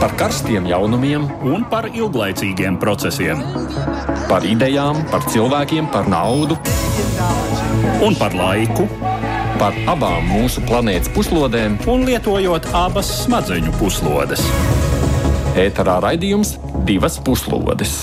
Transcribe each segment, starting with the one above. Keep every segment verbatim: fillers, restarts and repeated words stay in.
Par karstiem jaunumiem un par ilglaicīgiem procesiem. Par idejām, par cilvēkiem, par naudu Un par laiku. Par abām mūsu planētas puslodēm. Un lietojot abas smadzeņu puslodes. Ēterā raidījums Divas puslodes.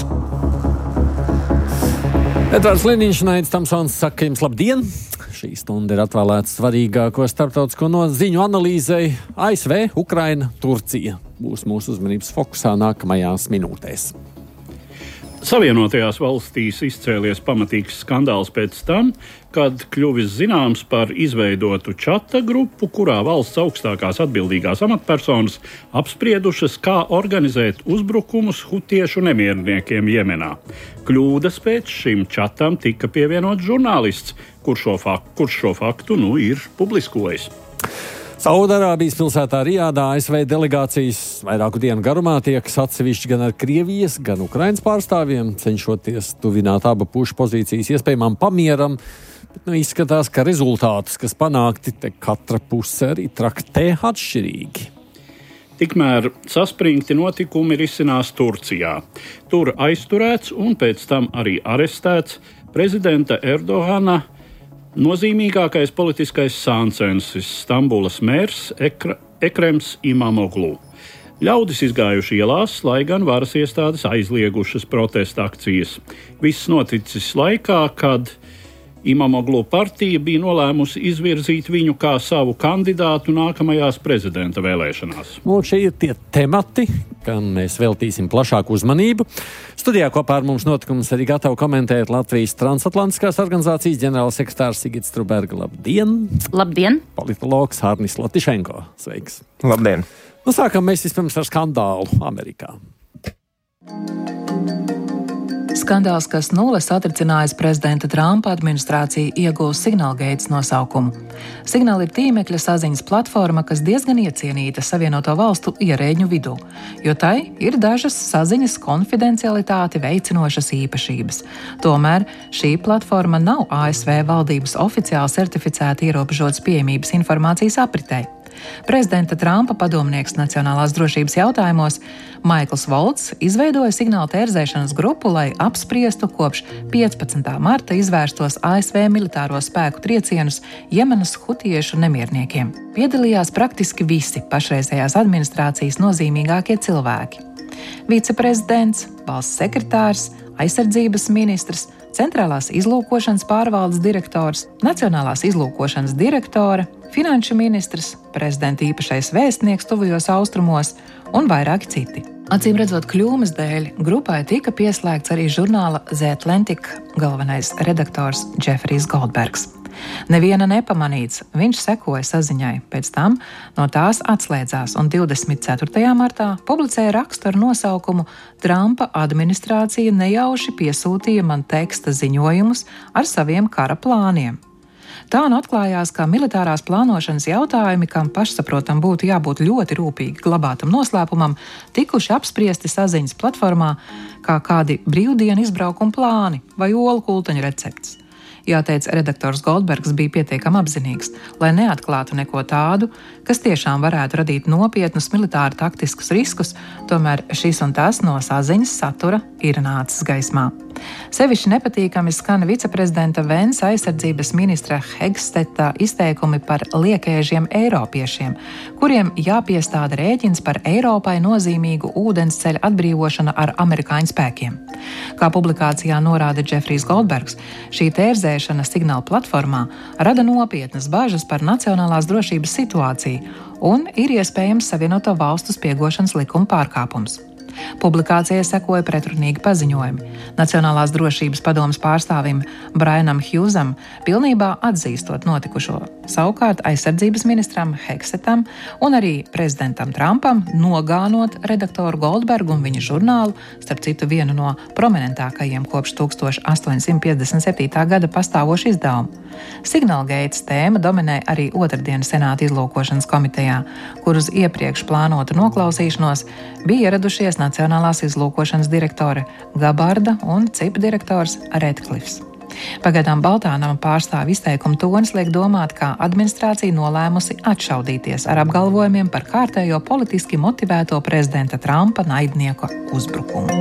Edvards Liniņš un Aidis Tamsons saka jums labdien! Šī stunda ir atvēlēta svarīgāko starptautisko noziņu analīzei. A S V, Ukraina, Turcija būs mūsu uzmanības fokusā nākamajās minūtēs. Savienotajās valstīs izcēlies pamatīgs skandāls pēc tam, kad kļuvis zināms par izveidotu čata grupu, kurā valsts augstākās atbildīgās amatpersonas apspriedušas, kā organizēt uzbrukumus hutiešu nemierniekiem Jemenā. Kļūdas pēc šim čatam tika pievienots žurnālists, kurš šo faktu, kurš šo faktu nu ir publiskojis. Saudarābijas pilsētā Rijādā A S V delegācijas vairāku dienu garumā tiekas atsevišķi gan ar Krievijas, gan Ukrainas pārstāvjiem, cenšoties tuvināt abu pušu pozīcijas iespējamam pamieram, bet nu izskatās, ka rezultātus, kas panākti, te katra puse arī traktē atšķirīgi. Tikmēr saspringti notikumi risinās Turcijā. Tur aizturēts un pēc tam arī arestēts prezidenta Erdogana nozīmīgākais politiskais sāncensis, Stambulas mērs Ekra, Ekrems Imamoglu. Ļaudis izgājuši ielās, lai gan varas iestādes aizliegušas protesta akcijas. Viss noticis laikā, kad Imamoglu partija bija nolēmusi izvirzīt viņu kā savu kandidātu nākamajās prezidenta vēlēšanās. Lūk, šie ir tie temati, kam mēs veltīsim plašāku uzmanību. Studijā kopā ar mums notikumus arī gatava komentēt Latvijas transatlantiskās organizācijas ģenerālsekretārs Sigits Truberga. Labdien! Labdien! Politologs Hārnis Latišenko. Sveiks! Labdien! Nu, sākam mēs vispirms ar skandālu Amerikā. Skandāls, kas nulles satricinājis prezidenta Trumpa administrāciju, iegūst Signalgates nosaukumu. Signal ir tīmekļa saziņas platforma, kas diezgan iecienīta Savienoto valstu ierēģņu vidū, jo tai ir dažas saziņas konfidencialitāti veicinošas īpašības. Tomēr šī platforma nav A S V valdības oficiāli certificēta ierobežotas pieejamības informācijas apritei. Prezidenta Trumpa padomnieks nacionālās drošības jautājumos Maikls Volts izveidoja signāla tērzēšanas grupu, lai apspriestu kopš piecpadsmitā marta izvērstos A S V militāro spēku triecienus Jemenas hutiešu nemierniekiem. Piedalījās praktiski visi pašreizējās administrācijas nozīmīgākie cilvēki. Viceprezidents, valsts sekretārs, aizsardzības ministrs, centrālās izlūkošanas pārvaldes direktors, nacionālās izlūkošanas direktore, finanšu ministrs, prezidenta īpašais vēstnieks tuvajos austrumos un vairāki citi. Acīm redzot kļūmes dēļ, grupai tika pieslēgts arī žurnāla The Atlantic galvenais redaktors Jeffrijs Goldbergs. Neviena nepamanīts, viņš sekoja saziņai, pēc tam no tās atslēdzās un divdesmit ceturtajā martā publicēja rakstu ar nosaukumu Trumpa administrācija nejauši piesūtīja man teksta ziņojumus ar saviem kara plāniem. Tā nu atklājās, ka militārās plānošanas jautājumi, kam pašsaprotam būtu jābūt ļoti rūpīgi glabātam noslēpumam, tikuši apspriesti saziņas platformā kā kādi brīvdienu izbraukuma plāni vai olu kulteņu recepts. Jāteic, redaktors Goldbergs bija pietiekami apzinīgs, lai neatklātu neko tādu, kas tiešām varētu radīt nopietnus militāri taktiskus riskus, tomēr šis un tas no saziņas satura ir nācis gaismā. Sevišķi nepatīkami skan viceprezidenta Vensa aizsardzības ministra Hegsteta izteikumi par liekēžiem eiropiešiem, kuriem jāpiestāda rēķins par Eiropai nozīmīgu ūdensceļa atbrīvošanu ar amerikāņu spēkiem. Kā publikācijā norāda Jeffrijs Goldbergs, šī tērzēšana signāla platformā rada nopietnas bažas par nacionālās drošības situāciju un ir iespējams Savienoto valstu spiegošanas likuma pārkāpums. Publikācijai sekoja pretrunīgi paziņojumi. Nacionālās drošības padomes pārstāvim Brianam Hughesam pilnībā atzīstot notikušo, savukārt aizsardzības ministram Hegsetam un arī prezidentam Trumpam nogānot redaktoru Goldbergu un viņa žurnālu, starp citu vienu no prominentākajiem kopš tūkstoš astoņsimt piecdesmit septītā gada pastāvošu izdevumu. Signalgates tēma dominē arī otrdien Senāta izlūkošanas komitejā, kur uz iepriekš plānotu noklausīšanos bija ieradušies Nacionālās izlūkošanas direktore Gabarda un C I P direktors Redklifs. Pagaidām Baltā nama pārstāvju izteikuma tonis liek domāt, ka administrācija nolēmusi atšaudīties ar apgalvojumiem par kārtējo politiski motivēto prezidenta Trumpa naidnieka uzbrukumu.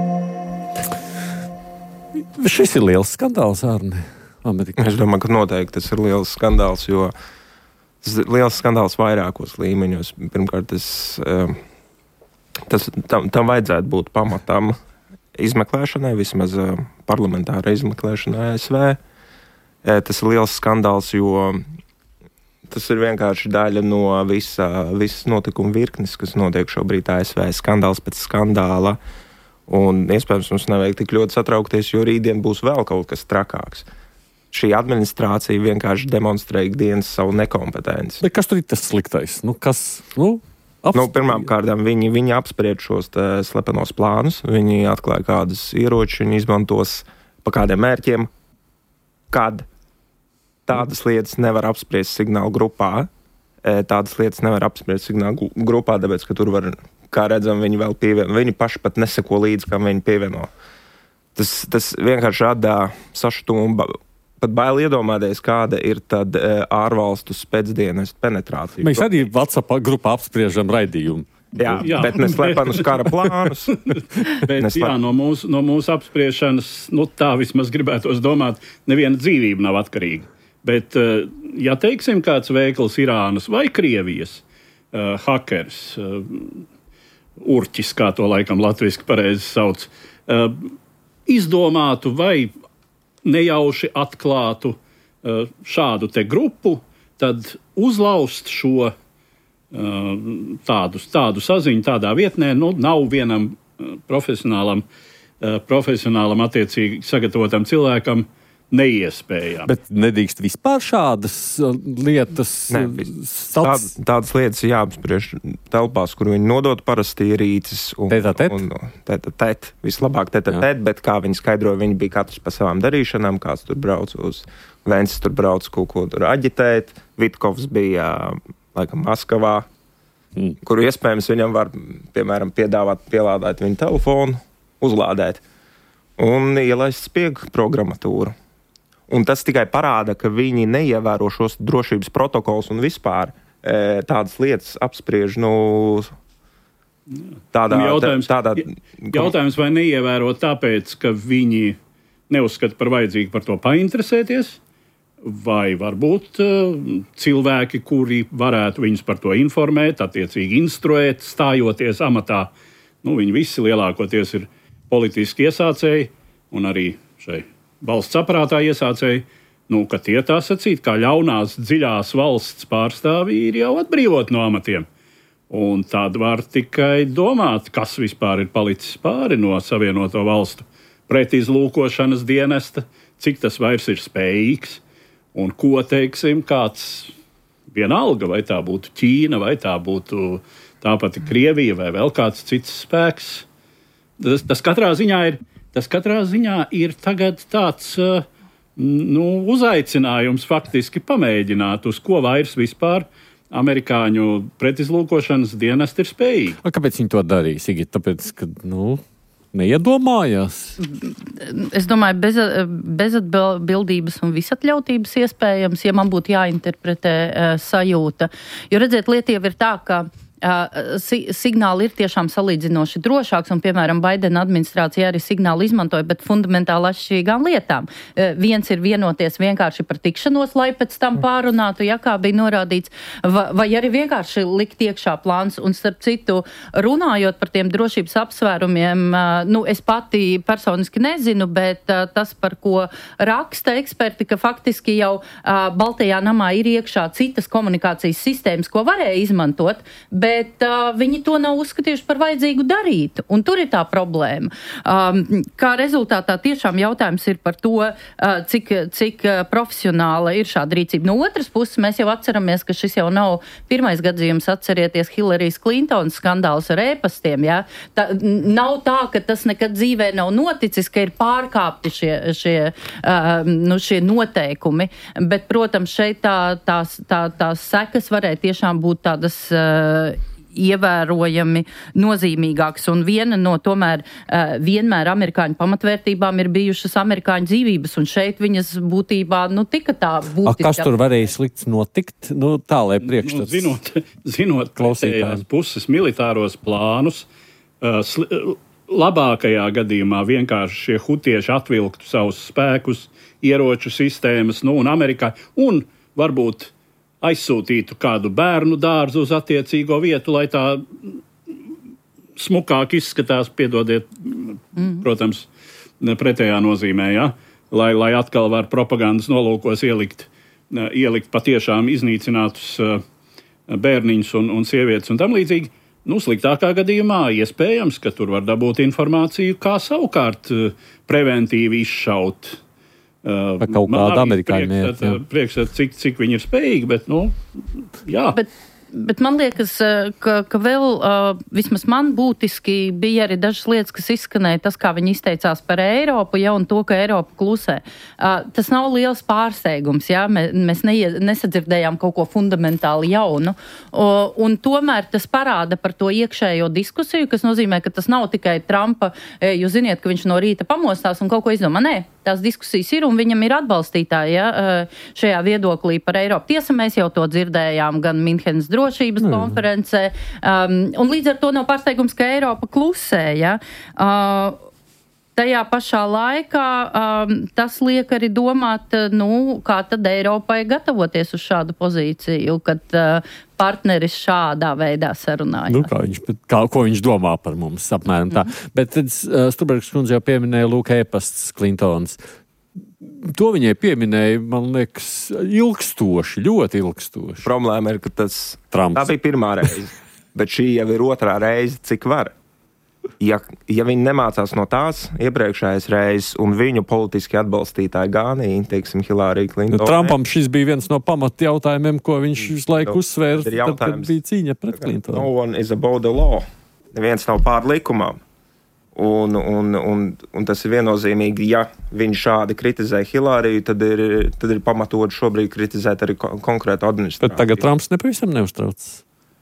Šis ir liels skandāls, Arne. Amerikā. Es domāju, ka noteikti tas ir liels skandāls, jo tas ir liels skandāls vairākos līmeņos. Pirmkārt, tas, tas, tam, tam vajadzētu būt pamatam izmeklēšanai, vismaz parlamentāra izmeklēšanai A S V. Tas ir liels skandāls, jo tas ir vienkārši daļa no visa, visas notikuma virknes, kas notiek šobrīd A S V. Skandāls pēc skandāla. Un iespējams mums nevajag tik ļoti satraukties, jo rītdien būs vēl kaut kas trakāks. Šī administrācija vienkārši demonstrē ikdienas savu nekompetenci. Bet kas tur ir tas sliktais? Nu, kas, nu, apsp... nu, pirmām kārtām viņi, viņi apspried šos slepenos plānus, viņi atklāja kādus ieročus, viņi izmantos pa kādiem mērķiem, kad tādas lietas nevar apspriest signālu grupā. Tādas lietas nevar apspriest signālu grupā, tāpēc, ka tur var, kā redzam, viņi vēl pievieno. Viņi paši pat neseko līdzi, kam viņi pievieno. Tas, tas vienkārši rada sašutumu. Pat bail iedomāties, kāda ir tad e, ārvalstu spēcdienestu penetrācija. Mēs arī WhatsApp grupā apspriežam raidījumu. Jā, jā, bet ne slepenus kara plānus. bet, Neslep... jā, no mūsu, no mūsu apspriešanas, nu tā vismaz gribētos domāt, neviena dzīvība nav atkarīga. Bet, ja teiksim, kāds veikals Irānas vai Krievijas uh, hakers, uh, urķis, kā to laikam latviski pareizi sauc, uh, izdomātu vai nejauši atklātu uh, šādu te grupu, tad uzlaust šo uh, tādu, tādu saziņu tādā vietnē, nu, nav vienam uh, profesionālam, uh, profesionālam attiecīgi sagatavotam cilvēkam neiespējami. Bet nedrīkst vispār šādas lietas? Ne, tād, tādas lietas jāapspriež telpās, kur viņi nodot parasti ierīces. Tēt-a-tēt? Tēt-a-tēt. Vislabāk tēt-a-tēt, bet kā viņi skaidroja, viņi bija katrs pa savām darīšanām, kāds tur brauc uz Vences, tur brauc kaut ko tur aģitēt. Vitkovs bija, laikam, Maskavā, mm. kuru iespējams viņam var, piemēram, piedāvāt, pielādēt viņu telefonu, uzlādēt un ielaist spiegu programmatūru. Un tas tikai parāda, ka viņi neievēro šos drošības protokols un vispār e, tādas lietas apspriež, nu, tādā... Jautājums, tādā jautājums vai neievēro tāpēc, ka viņi neuzskata par vajadzīgu par to painteresēties, vai varbūt uh, cilvēki, kuri varētu viņus par to informēt, attiecīgi instruēt, stājoties amatā, nu, viņi visi lielākoties ir politiski iesācēji un arī šai valsts aparātā iesācēji, nu, ka tie tā sacīt, kā ļaunās dziļās valsts pārstāvji ir jau atbrīvot no amatiem. Un tad var tikai domāt, kas vispār ir palicis pāri no Savienoto valstu pretizlūkošanas dienesta, cik tas vairs ir spējīgs, un ko, teiksim, kāds vienalga, vai tā būtu Ķīna, vai tā būtu tā pati Krievija, vai vēl kāds cits spēks. Tas, tas katrā ziņā ir Tas katrā ziņā ir tagad tāds uh, nu, uzaicinājums faktiski pamēģināt, uz ko vairs vispār amerikāņu pretizlūkošanas dienesti ir spējīgi. A, kāpēc viņi to darīja, Sigit? Tāpēc, ka, nu, neiedomājās? Es domāju, bez, bezatbildības un visatļautības iespējams, ja man būtu jāinterpretē uh, sajūta. Jo, redziet, lieta jau ir tā, ka Uh, si- signāli ir tiešām salīdzinoši drošāks, un, piemēram, Baidena administrācija arī signāli izmantoja, bet fundamentāli atšķirīgām lietām. Uh, viens ir vienoties vienkārši par tikšanos, lai pēc tam pārunātu, ja kā bija norādīts, vai, vai arī vienkārši likt iekšā plāns. Un, starp citu, runājot par tiem drošības apsvērumiem, uh, nu, es pati personiski nezinu, bet uh, tas, par ko raksta eksperti, ka faktiski jau uh, Baltajā namā ir iekšā citas komunikācijas sistēmas, ko varēja izmantot, bet Bet uh, viņi to nav uzskatījuši par vajadzīgu darīt, un tur ir tā problēma. Um, kā rezultātā tiešām jautājums ir par to, uh, cik, cik uh, profesionāla ir šāda rīcība. No otras puses, mēs jau atceramies, ka šis jau nav pirmais gadījums, atcerieties Hillarijas Klintons skandāls ar ēpastiem. Ja? Tā, nav tā, ka tas nekad dzīvē nav noticis, ka ir pārkāpti šie, šie, uh, nu, šie noteikumi, bet, protams, šeit tā, tās, tā, tās sekas varēja tiešām būt tādas uh, ievērojami nozīmīgāks, un viena no tomēr uh, vienmēr amerikāņu pamatvērtībām ir bijušas amerikāņu dzīvības, un šeit viņas būtībā, nu, tika tā būtiski. A, kas tur varēja slikts notikt? Nu, tā, lai priekšstats... Nu, zinot, zinot pretējās puses militāros plānus, uh, sli, labākajā gadījumā vienkārši šie hutieši atvilktu savus spēkus, ieroču sistēmas, nu, un Amerikā, un varbūt aizsūtītu kādu bērnu dārzu uz attiecīgo vietu, lai tā smukāk izskatās, piedodiet, mm. protams, pretējā nozīmē, ja? lai, lai atkal var propagandas nolūkos ielikt, ielikt patiešām iznīcinātus bērniņus un, un sievietes un tam līdzīgi. Nu, sliktākā gadījumā iespējams, ka tur var dabūt informāciju, kā savukārt preventīvi izšaut Vai kaut kāda amerikāņu mērķa. Priekšstat, cik, cik viņi ir spējīgi, bet, nu, jā. Bet, bet man liekas, ka, ka vēl, vismaz man būtiski bija arī dažas lietas, kas izskanēja, tas, kā viņi izteicās par Eiropu, ja, un to, ka Eiropa klusē. Tas nav liels pārsteigums, ja, mēs neie, nesadzirdējām kaut ko fundamentāli jaunu, un tomēr tas parāda par to iekšējo diskusiju, kas nozīmē, ka tas nav tikai Trumpa, jūs ziniet, ka viņš no rīta pamostās un kaut ko izdomā. Nē. Tās diskusijas ir, un viņam ir atbalstītāji ja, šajā viedoklī par Eiropu. Tiesa, mēs jau to dzirdējām gan Minhenes drošības mm. konferencē, um, un līdz ar to nav pārsteigums, ka Eiropa klusē. Ja. Uh, tajā pašā laikā um, tas liek arī domāt, nu, kā tad Eiropai gatavoties uz šādu pozīciju, kad uh, partneris šādā veidā sarunājas. Nu, kā viņš, kā, ko viņš domā par mums, apmēram tā. Mm. Bet tad uh, Stubergs kundze jau pieminēja Lūk e-pasts Klintons. To viņai pieminēja, man liekas, ilgstoši, ļoti ilgstoši. Problēma ir, ka tas Trumps. Tā bija pirmā reize, bet šī jau ir otrā reize, cik var. Ja, ja viņi nemācās no tās iepriekšējās reizes un viņu politiski atbalstītāji ganīja, teiksim, Hillary Clinton. Nu, Trumpam šis bija viens no pamat jautājumiem, ko viņš visu laiku no, uzsvēra, tad, kad bija cīņa pret Clintonu. No one is above the law. Neviens nav pār likumām. Un, un, un, un tas ir viennozīmīgi, ja viņi šādi kritizē Hillary, tad ir, tad ir pamatot šobrīd kritizēt arī ko, konkrētu administrāciju. Bet tagad Trumps nepavisam neuztrauc.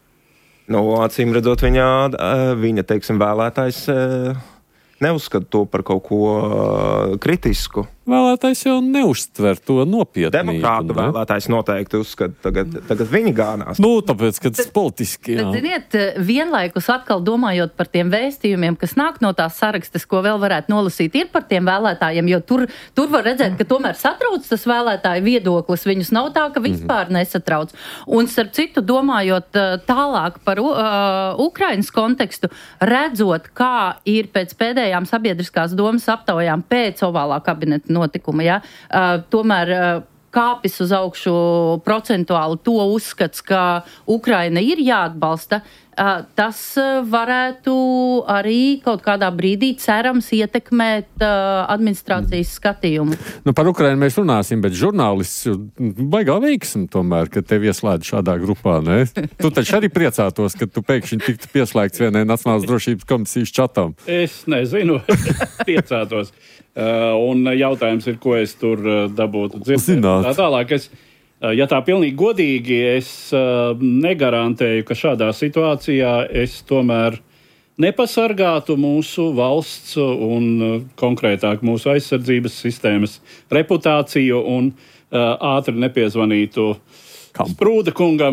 Nu, acīm redzot, viņa, viņa teiksim, vēlētājs neuzskata to par kaut ko kritisku. Vēlētājs jau neuztver to nopietnību. Demokrātu ne? Vēlētājs noteikti uzskata, tagad, tagad viņi gānās. Nu, tāpēc, ka tas politiski, jā. Bet, ziniet, vienlaikus atkal domājot par tiem vēstījumiem, kas nāk no tās sarakstes, ko vēl varētu nolasīt, ir par tiem vēlētājiem, jo tur, tur var redzēt, ka tomēr satrauc tas vēlētāju viedoklis, viņus nav tā, ka vispār mm-hmm. nesatrauc. Un, starp citu, domājot tālāk par uh, Ukrainas kontekstu, redzot, kā ir pēc pēdējām sabiedriskās domas aptaujām pēc ovālā kabineta notikuma, ja, uh, tomēr uh, kāpis uz augšu procentuāli to uzskats, ka Ukraina ir jāatbalsta, uh, tas varētu arī kaut kādā brīdī cerams ietekmēt uh, administrācijas skatījumu. Nu, par Ukrainu mēs runāsim, bet žurnālists baigā veiksmi tomēr, ka tevi ieslēdz šādā grupā, ne? Tu taču arī priecātos, ka tu pēkšņi tiktu pieslēgts vienai Nacionālās drošības komisijas čatam. Es nezinu, priecātos. Uh, un jautājums ir, ko es tur uh, dabūtu dzirdēt. Tā tālāk, es, uh, ja tā pilnīgi godīgi, es uh, negarantēju, ka šādā situācijā es tomēr nepasargātu mūsu valsts un uh, konkrētāk mūsu aizsardzības sistēmas reputāciju un uh, ātri nepiezvanītu Kam? Sprūda kungam.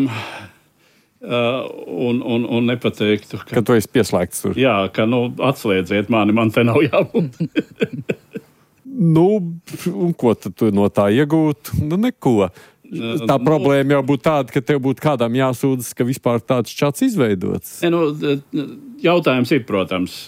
Uh, un, un, un nepateiktu, ka, ka tu esi pieslēgts tur. Jā, ka, nu, atslēdziet mani, man te nav jābūt. Nu, un ko tad tu no tā iegūt? Nu, neko. Tā nu, problēma jau būtu tāda, ka tev būtu kādam jāsūdzas, ka vispār tāds čats izveidots. Ne, nu, jautājums ir, protams,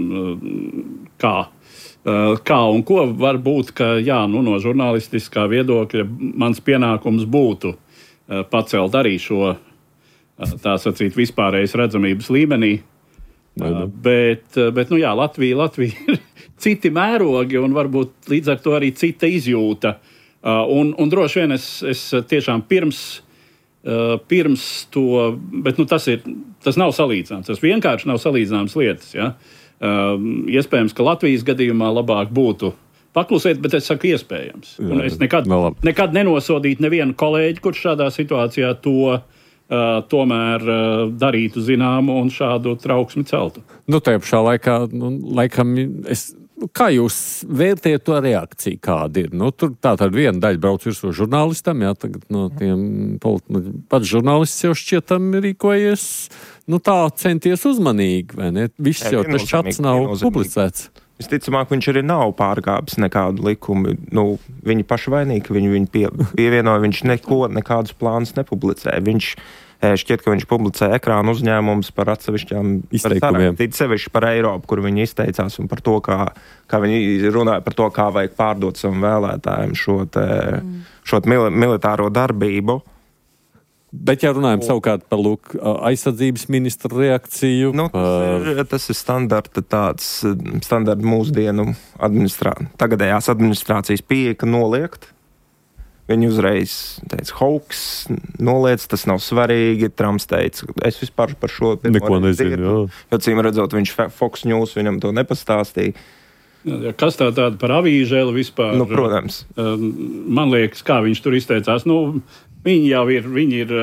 kā. Kā un ko var būt, ka, jā, nu, no žurnālistiskā viedokļa mans pienākums būtu pacelt arī šo tā sacīt, vispārējas redzamības līmenī. Uh, bet, bet, nu jā, Latvija, Latvija ir citi mērogi un varbūt līdz ar to arī cita izjūta. Uh, un, un droši vien es, es tiešām pirms, uh, pirms to, bet nu tas ir, tas nav salīdzināms, tas vienkārši nav salīdzināms lietas, ja. Uh, iespējams, ka Latvijas gadījumā labāk būtu paklusēt, bet es saku iespējams. Un es nekad, nekad nenosodītu nevienu kolēģi, kurš šādā situācijā to uh, tomēr uh, darītu zināmu un šādu trauksmi celtu. Nu, tajā pašā laikā, nu, laikam, es, nu, kā jūs vērtējat to reakciju, kāda ir? Nu, tur tā tad viena daļa brauc virsū žurnālistam, jā, tagad no tiem politi- nu, pats žurnālists jau šķietam rīkojies, nu tā centies uzmanīgi, vai ne? Viss Jā, jau tas čats nav publicēts. Visticamāk, viņš arī nav pārkāpis nekādu likumu. Nu, viņi paši vainīgi, viņi, viņi pie, pievienoja, viņš neko, nekādus plānus nepublicēja. Viņš šķiet, ka viņš publicē ekrānu uzņēmumus par atsevišķām izteikumiem. Tīd sevišķi par Eiropu, kur viņi izteicās un par to, kā, kā viņi runāja par to, kā vajag pārdot savam vēlētājiem šo, te, mm. šo te mil, militāro darbību. Bet, ja runājam savukārt par lūk, aizsardzības ministra reakciju... Nu, par... tas, ir, tas ir standarta tāds, standarta mūsdienu administrā, tagadējās administrācijas pieeja, ka noliegt. Viņi uzreiz teica, hauks, noliec, tas nav svarīgi. Trumps teica, es vispār par šo... Neko nezinu, jā. Jo, cīm redzot, viņš Fox News viņam to nepastāstīja. Ja, kas tā tāda par avīžēlu vispār? Nu, protams. Man liekas, kā viņš tur izteicās, nu... Viņi jau ir, viņi ir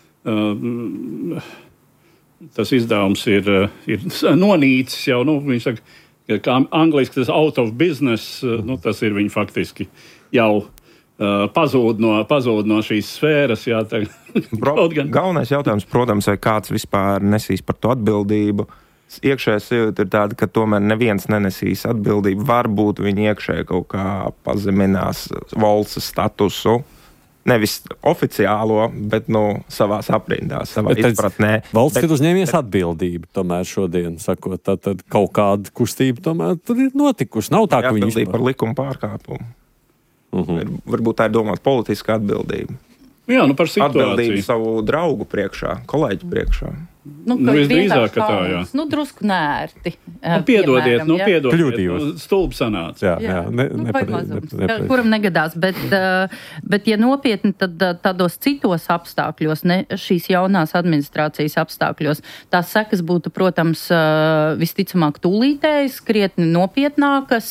uh, tas izdevums ir, ir nonīcis jau, nu, viņš saka, kā angliski tas out of business, nu, tas ir viņi faktiski jau uh, pazūd no, pazūd no šīs sfēras, jā, tā. Bro, galvenais jautājums, protams, vai kāds vispār nesīs par to atbildību. Iekšējā sajūta ir tāda, ka tomēr neviens nenesīs atbildību. Varbūt viņi iekšēji kaut kā pazeminās valsts statusu. Nevis oficiālo, bet nu, savās aprindās, savā bet izpratnē. Valsts bet, ir uzņēmies bet, atbildību tomēr šodien, sakot, tad, tad kaut kāda kustība tomēr tur ir notikusi. Nav tā, ka viņi atbildība par likuma pārkāpumu. Uh-huh. Ir, varbūt tā ir domāta politiska atbildība. Jā, nu par situāciju. Atbildību savu draugu priekšā, kolēģi priekšā. Nu, nu, visdrīzāk, ka tā, jā. Nu, drusku nērti. Nu, piedodiet, nu, piedodiet. Kļūdījos. Nu, stulbi sanāca. Jā, jā. Ne, nu, nepare, mazums, nepare, nepare. kuram negadās, bet, bet ja nopietni, tad tādos citos apstākļos, ne šīs jaunās administrācijas apstākļos, tās sekas būtu, protams, visticamāk tūlītējas, krietni nopietnākas,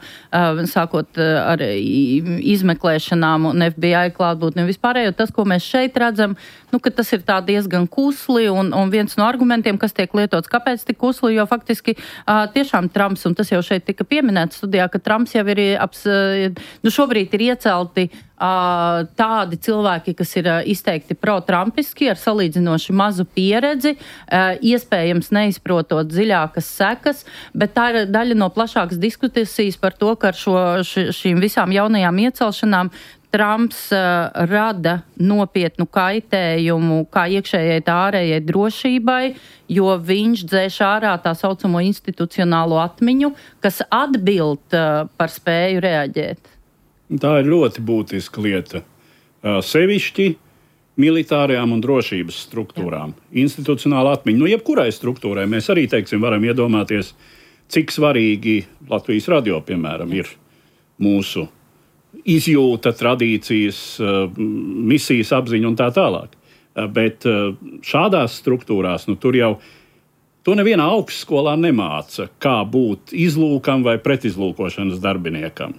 sākot ar izmeklēšanām un F B I klātbūtni un vispārējo. Tas, ko mēs šeit redzam, nu, ka tas ir tā diezgan kusli un, un viens no argumentiem, kas tiek lietots, kāpēc tik kusli, jo faktiski uh, tiešām Trumps, un tas jau šeit tika pieminēts studijā, ka Trumps jau ir, aps, nu šobrīd ir iecelti uh, tādi cilvēki, kas ir uh, izteikti pro-trumpiski, ar salīdzinoši mazu pieredzi, uh, iespējams neizprotot dziļākas sekas, bet tā ir daļa no plašākas diskusijas par to, ka ar šo, š, šīm visām jaunajām iecelšanām Trumps uh, rada nopietnu kaitējumu kā iekšējai tā ārējai drošībai, jo viņš dzēš ārā tā saucamo institucionālo atmiņu, kas atbild uh, par spēju reaģēt. Tā ir ļoti būtiska lieta. Uh, sevišķi militārajām un drošības struktūrām. Jā. Institucionāla atmiņa. Nu, jebkurai struktūrai mēs arī, teiksim, varam iedomāties, cik svarīgi Latvijas radio, piemēram, ir mūsu izjūta, tradīcijas, misijas apziņa un tā tālāk. Bet šādās struktūrās, nu tur jau, to nevienā augstskolā nemāca, kā būt izlūkam vai pretizlūkošanas darbiniekam.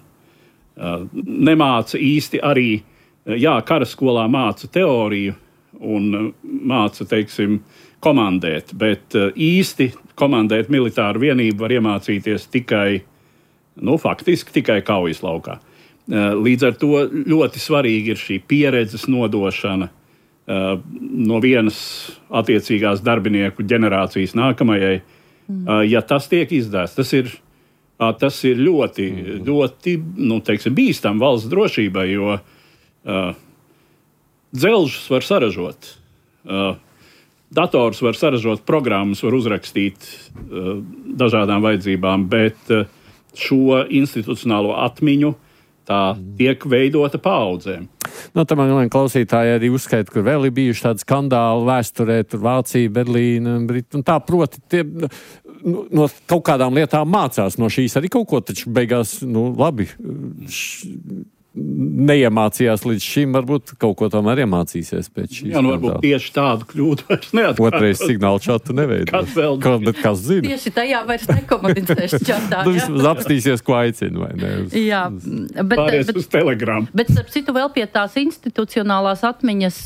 Nemāca īsti arī, jā, karaskolā māca teoriju un māca, teiksim, komandēt, bet īsti komandēt militāru vienību var iemācīties tikai, nu faktiski tikai kaujas laukā. Līdz ar to ļoti svarīgi ir šī pieredzes nodošana uh, no vienas attiecīgās darbinieku ģenerācijas nākamajai. Mm. Uh, ja tas tiek izdēsts, tas ir, uh, tas ir ļoti, mm. ļoti nu, teiksim, bīstam valsts drošībai, jo uh, dzelžus var saražot, uh, dators var saražot, programmas var uzrakstīt uh, dažādām vajadzībām, bet uh, šo institucionālo atmiņu tā tiek veidota paudzēm. No, tā man klausītāji arī uzskaita, kur vēl ir bijuši tādi skandāli vēsturē, tur Vācija, Berlīna, Brita, un tā proti tie, nu, no kaut kādām lietām mācās no šīs arī kaut ko, taču beigās, nu, labi, š, neiemācījās līdz šim, varbūt kaut ko tomēr iemācīsies pēc šīs. Jā, nu varbūt tieši tādu kļūdu vairs neatkārtos. Otrais signālu čatu neveidos. Kas vēl? Kā, bet kas zina? Tieši tajā vairs nekomunicēs čatā. Nu, vismaz apstīsies, ko aicina, vai ne? Uz, jā, bet, Pārējais bet, uz Telegram. bet, starp citu, vēl pie tās institucionālās atmiņas,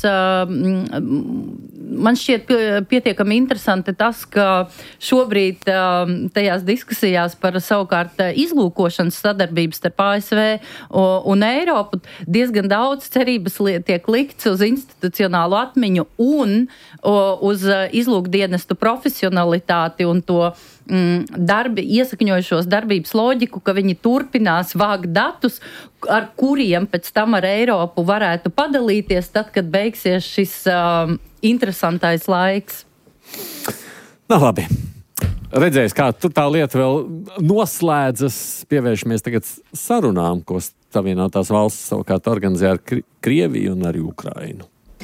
man šķiet pietiekami interesanti tas, ka šobrīd tajās diskusijās par savukārt izlūkošanas sadarbības starp A S V un Eiropu diezgan daudz cerības tiek likts uz institucionālu atmiņu un uz izlūkdienestu profesionalitāti un to mm, darbi, iesakņojušos darbības loģiku, ka viņi turpinās vākt datus, ar kuriem pēc tam ar Eiropu varētu padalīties tad, kad beigsies šis um, interesantais laiks. Nu, labi. Redzējis, kā tur tā lieta vēl noslēdzas. Pievēršamies tagad sarunām, ko Savienotās valstis savukārt organizē ar Krieviju un arī Ukrainu.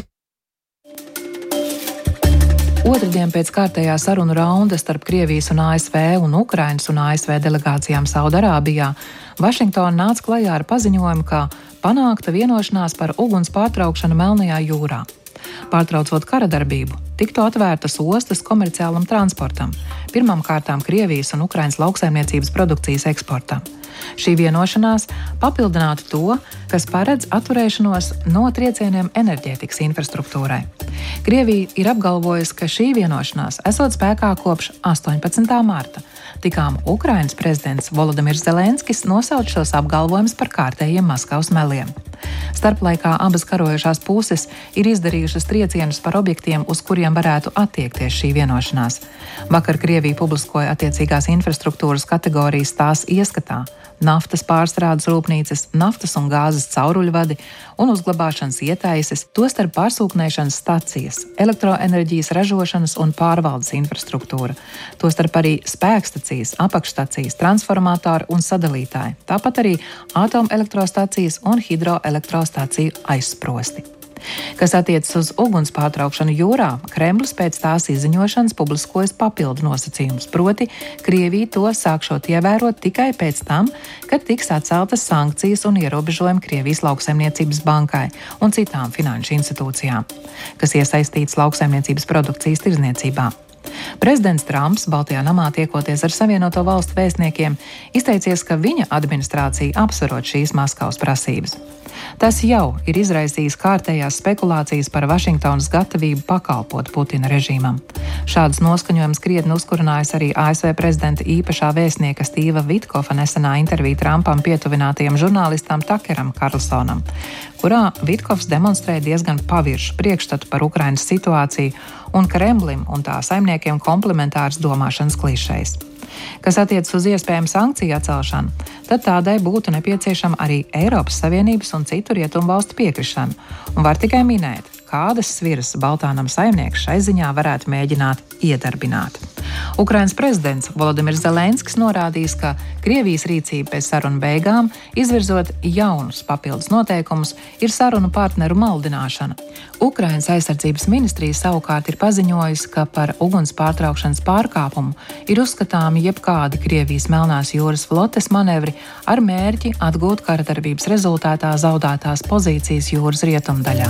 Otradien pēc kārtējā sarunu raunda starp Krievijas un A S V un Ukrainas un A S V delegācijām Saudarābijā Vašingtona nāca klajā ar paziņojumu, ka panākta vienošanās par uguns pārtraukšanu Melnajā jūrā. Pārtraucot kara darbību, tiktu atvērtas ostas komerciālam transportam, pirmām kārtām Krievijas un Ukrainas lauksaimniecības produkcijas eksportam. Šī vienošanās papildinātu to, kas paredz atturēšanos no triecieniem enerģētikas infrastruktūrai. Krievija ir apgalvojusi, ka šī vienošanās esot spēkā kopš astoņpadsmitā marta. Tikām Ukrainas prezidents Volodimirs Zelenskis nosauc šos apgalvojumus par kārtējiem Maskavas meliem. Starplaikā abas karojošās puses ir izdarījušas triecienus par objektiem, uz kuriem varētu attiekties šī vienošanās. Vakar Krievija publiskoja attiecīgās infrastruktūras kategorijas tās ieskatā: naftas pārstrādes rūpnīcas, naftas un gāzes cauruļvadi un uzglabāšanas ietaises, tostarp pārsūknēšanas stacijas, elektroenerģijas ražošanas un pārvaldes infrastruktūra, tostarp arī spēkstacijas, apakšstacijas, transformatori un sadalītāji, tāpat arī atomelektrostacijas un hidroelektrostaciju aizsprosti. Kas attiecas uz uguns pārtraukšanu jūrā, Kremlis pēc tās izziņošanas publiskojas papildu nosacījumus, proti Krievija to sākšot ievērot tikai pēc tam, kad tiks atceltas sankcijas un ierobežojumi Krievijas lauksaimniecības bankai un citām finanšu institūcijām, kas iesaistītas lauksaimniecības produkcijas tirdzniecībā. Prezidents Trumps Baltajā namā tiekoties ar Savienoto valstu vēstniekiem izteicies, ka viņa administrācija apsverot šīs Maskavas prasības. Tas jau ir izraisījis kārtējās spekulācijas par Vašingtonas gatavību pakalpot Putina režīmam. Šādas noskaņojumus krietni uzkurinājas arī A S V prezidenta īpašā vēstnieka Stīva Vitkofa nesenā intervija Trumpam pietuvinātajam žurnālistam Takeram Karlsonam, kurā Vitkovs demonstrēja diezgan paviršu priekšstatu par Ukrainas situāciju un Kremlim un tā saimniekiem komplementāras domāšanas klišejas. Kas attiecas uz iespējamu sankciju atcelšanu, tad tādai būtu nepieciešama arī Eiropas Savienības un citu rietumu valstu piekrišana, un var tikai minēt, kādas sviras Baltānam saimnieks šai ziņā varētu mēģināt iedarbināt. Ukrainas prezidents Volodimirs Zelenskis norādījis, ka Krievijas rīcība pēc sarunu beigām, izvirzot jaunus papildus noteikumus, ir sarunu partneru maldināšana. Ukrainas aizsardzības ministrija savukārt ir paziņojusi, ka par uguns pārtraukšanas pārkāpumu ir uzskatāmi jebkādi Krievijas Melnās jūras flotes manevri ar mērķi atgūt karadarbības rezultātā zaudētās pozīcijas jūras rietumdaļā.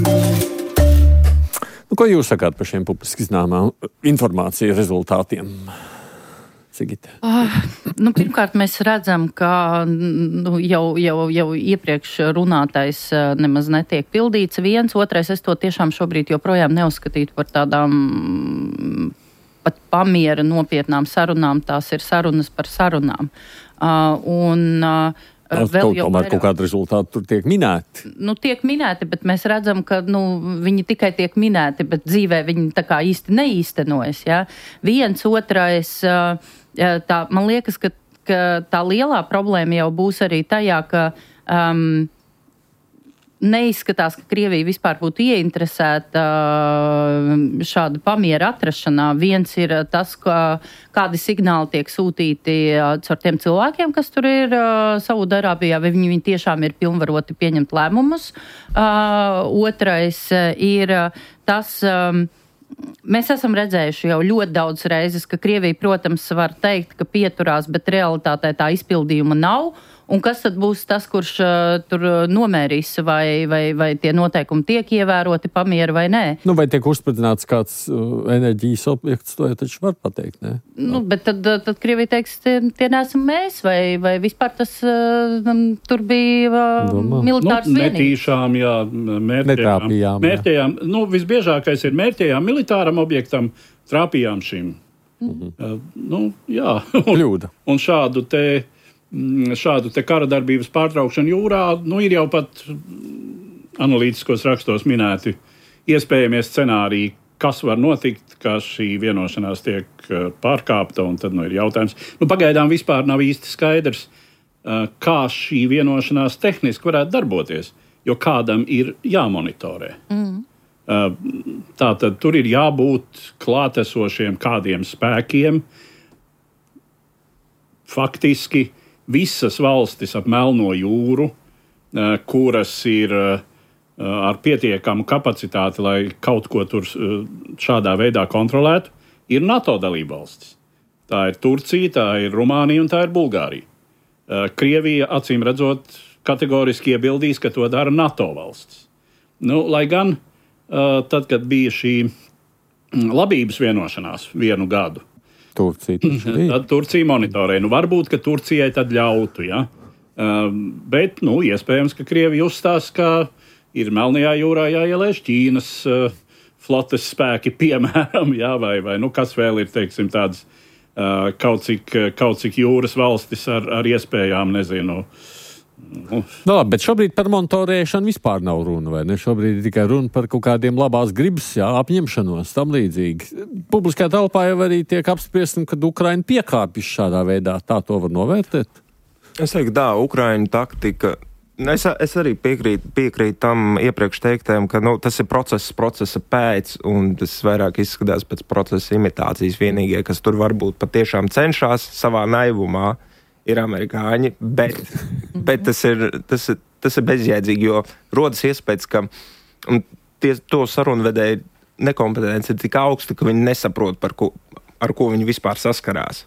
Nu, ko jūs sakāt par šiem publiski zināmām informāciju rezultātiem? Sigita. Uh, nu, pirmkārt, mēs redzam, ka nu, jau, jau, jau iepriekš runātais uh, nemaz netiek pildīts. Viens, otrais, es to tiešām šobrīd joprojām neuzskatītu par tādām pat pamiera nopietnām sarunām. Tās ir sarunas par sarunām. Uh, un, uh, Vēl jau tomēr kaut kādi rezultāti tur tiek minēti. Nu, tiek minēti, bet mēs redzam, ka nu, viņi tikai tiek minēti, bet dzīvē viņi tā kā īsti neīstenojas. Ja? Viens, otrais, tā, man liekas, ka, ka tā lielā problēma jau būs arī tajā, ka um, neizskatās, ka Krievija vispār būtu ieinteresēta šāda pamiera atrašanā. Viens ir tas, ka kādi signāli tiek sūtīti caur tiem cilvēkiem, kas tur ir Saudarābijā, vai viņi, viņi tiešām ir pilnvaroti pieņemt lēmumus. Otrais ir tas, mēs esam redzējuši jau ļoti daudz reizes, ka Krievija, protams, var teikt, ka pieturās, bet realitātē tā izpildījuma nav. Un kas tad būs tas, kurš uh, tur nomērīs, vai, vai, vai tie noteikumi tiek ievēroti pamiera vai nē? Nu, vai tiek uzspridzināts kāds uh, enerģijas objekts, to jau taču var pateikt, ne? Nu, bet tad, tad Krievija teiks, tie, tie neesam mēs, vai, vai vispār tas uh, tur bija uh, militārs nu, vienības? Netīšām, jā, mērķējām. mērķējām. Nu, visbiežākais ir mērķējām militāram objektam, trāpījām šim. Mm-hmm. Uh, nu, jā. Kļūda. Un šādu te, šādu te kara darbības pārtraukšanu jūrā, nu, ir jau pat analītiskos rakstos minēti iespējamie scenāriji, kas var notikt, ka šī vienošanās tiek pārkāpta, un tad, nu, ir jautājums. Nu, pagaidām vispār nav īsti skaidrs, uh, kā šī vienošanās tehniski varētu darboties, jo kādam ir jāmonitorē. Mm. Tātad tur ir jābūt klātesošiem kādiem spēkiem. Faktiski visas valstis ap Melno jūru, kuras ir ar pietiekamu kapacitāti, lai kaut ko tur šādā veidā kontrolētu, ir NATO dalībvalstis. Tā ir Turcija, tā ir Rumānija un tā ir Bulgārija. Krievija, acīm redzot, kategoriski iebildīs, ka to dara NATO valstis. Nu, lai gan Uh, tad, kad bija šī labības vienošanās vienu gadu, Turcija, tad Turcija monitorēja. Nu, varbūt, ka Turcijai tad ļautu, ja? uh, bet, nu, iespējams, ka Krievija uzstās, ka ir Melnajā jūrā jāielaiž Ķīnas uh, flotes spēki, piemēram, ja? vai, vai nu, kas vēl ir, teiksim, tāds uh, kaut, cik, kaut cik jūras valstis ar, ar iespējām, nezinu. Nu, labi, bet šobrīd par monitorēšanu vispār nav runa, vai ne? Šobrīd ir tikai runa par kaut kādiem labās gribas, jā, apņemšanos, tam līdzīgi. Publiskā telpā jau arī tiek apspriest, kad Ukraina piekāpjas šādā veidā. Tā to var novērtēt? Es teiktu, tā, Ukraina taktika. Es, es arī piekrītu, piekrītu tam iepriekš teiktēm, ka nu, tas ir process, procesa pēc, un tas vairāk izskatās pēc procesa imitācijas. Vienīgie, kas tur varbūt patiešām cenšas savā naivumā, ir amerikāņi, bet, bet tas, ir, tas, ir, tas ir bezjēdzīgi, jo rodas iespējas, ka tie, to sarunvedēju nekompetence ir tik augsta, ka viņi nesaprot, par ko, ar ko viņi vispār saskarās.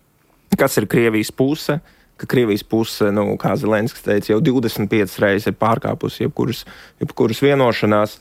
Kas ir Krievijas puse? Ka Krievijas puse, nu, kā Zelenskis teica, jau divdesmit piecas reizes ir pārkāpusi jebkuras, jebkuras vienošanās,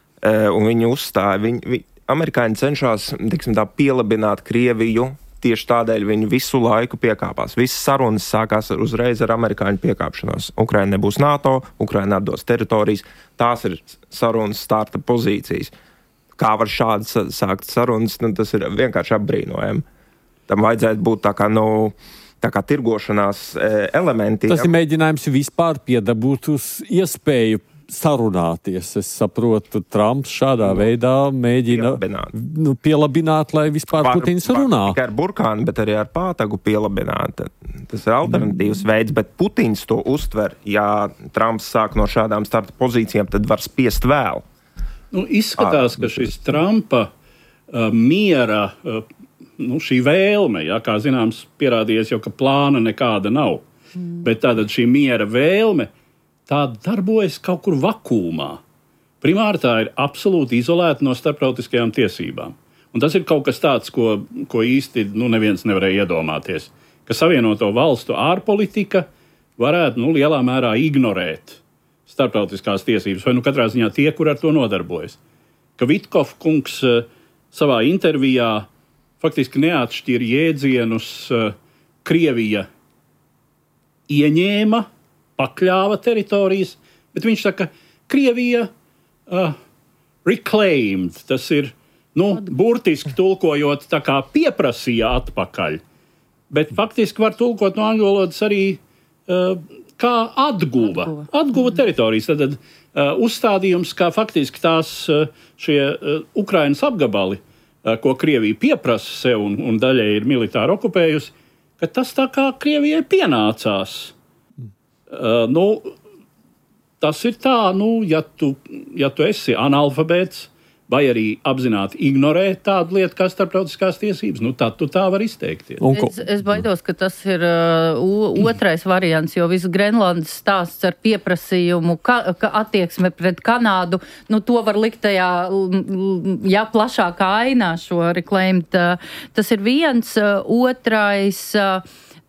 un viņi uzstāja. Viņi, viņi, amerikāņi cenšas, tiksim tā, pielabināt Krieviju. Tieši tādēļ viņi visu laiku piekāpās. Visas sarunas sākās uzreiz ar amerikāņu piekāpšanos. Ukraina nebūs NATO, Ukraina atdos teritorijas. Tās ir sarunas starta pozīcijas. Kā var šādi sākt sarunas, nu, tas ir vienkārši apbrīnojami. Tam vajadzētu būt tā kā, nu, tā kā tirgošanās elementi. Tas ir mēģinājums vispār piedabūt uz iespēju sarunāties. Es saprotu, Trumps šādā no, veidā mēģina pielabināt, nu, pielabināt lai vispār par, Putins runā. Tikai ar burkānu, bet arī ar pātagu pielabināt. Tas ir alternatīvs mm. veids, bet Putins to uztver. Ja Trumps sāk no šādām starta pozīcijām, tad var spiest vēl. Nu, izskatās, Ā, ka šis Trumpa uh, miera, uh, nu, šī vēlme, ja, kā zināms, pierādījies jau, ka plāna nekāda nav. Mm. Bet tātad šī miera vēlme tā darbojas kaut kur vakuumā. Primāri tā ir absolūti izolēta no starptautiskajām tiesībām. Un tas ir kaut kas tāds, ko, ko īsti nu, neviens nevarēja iedomāties. Ka Savienoto valstu ārpolitika varētu nu, lielā mērā ignorēt starptautiskās tiesības, vai nu katrā ziņā tie, kur ar to nodarbojas. Ka Vitkov kungs uh, savā intervijā faktiski neatšķir jēdzienus uh, Krievija ieņēma, pakļāva teritorijas, bet viņš saka, Krievija uh, reclaimed, tas ir, nu, burtiski tulkojot, tā kā pieprasīja atpakaļ, bet faktiski var tulkot no angļu valodas arī uh, kā atguva, atguva, atguva teritorijas. Tad uh, uzstādījums, kā faktiski tās uh, šie uh, Ukrainas apgabali, uh, ko Krievija pieprasa sev un, un daļai ir militāri okupējusi, ka tas tā kā Krievijai pienācās. Uh, nu, tas ir tā, nu, ja tu, ja tu esi analfabēts vai arī apzināti ignorē tādu lietu kā starptautiskās tiesības, nu, tad tu tā var izteikties. Es, es baidos, ka tas ir uh, otrais variants, jo viss Grenlandes stāsts ar pieprasījumu, ka, ka attieksme pret Kanādu, nu, to var likt tajā, jā, plašākā ainā šo reclaimed. Uh, tas ir viens, uh, otrais... Uh,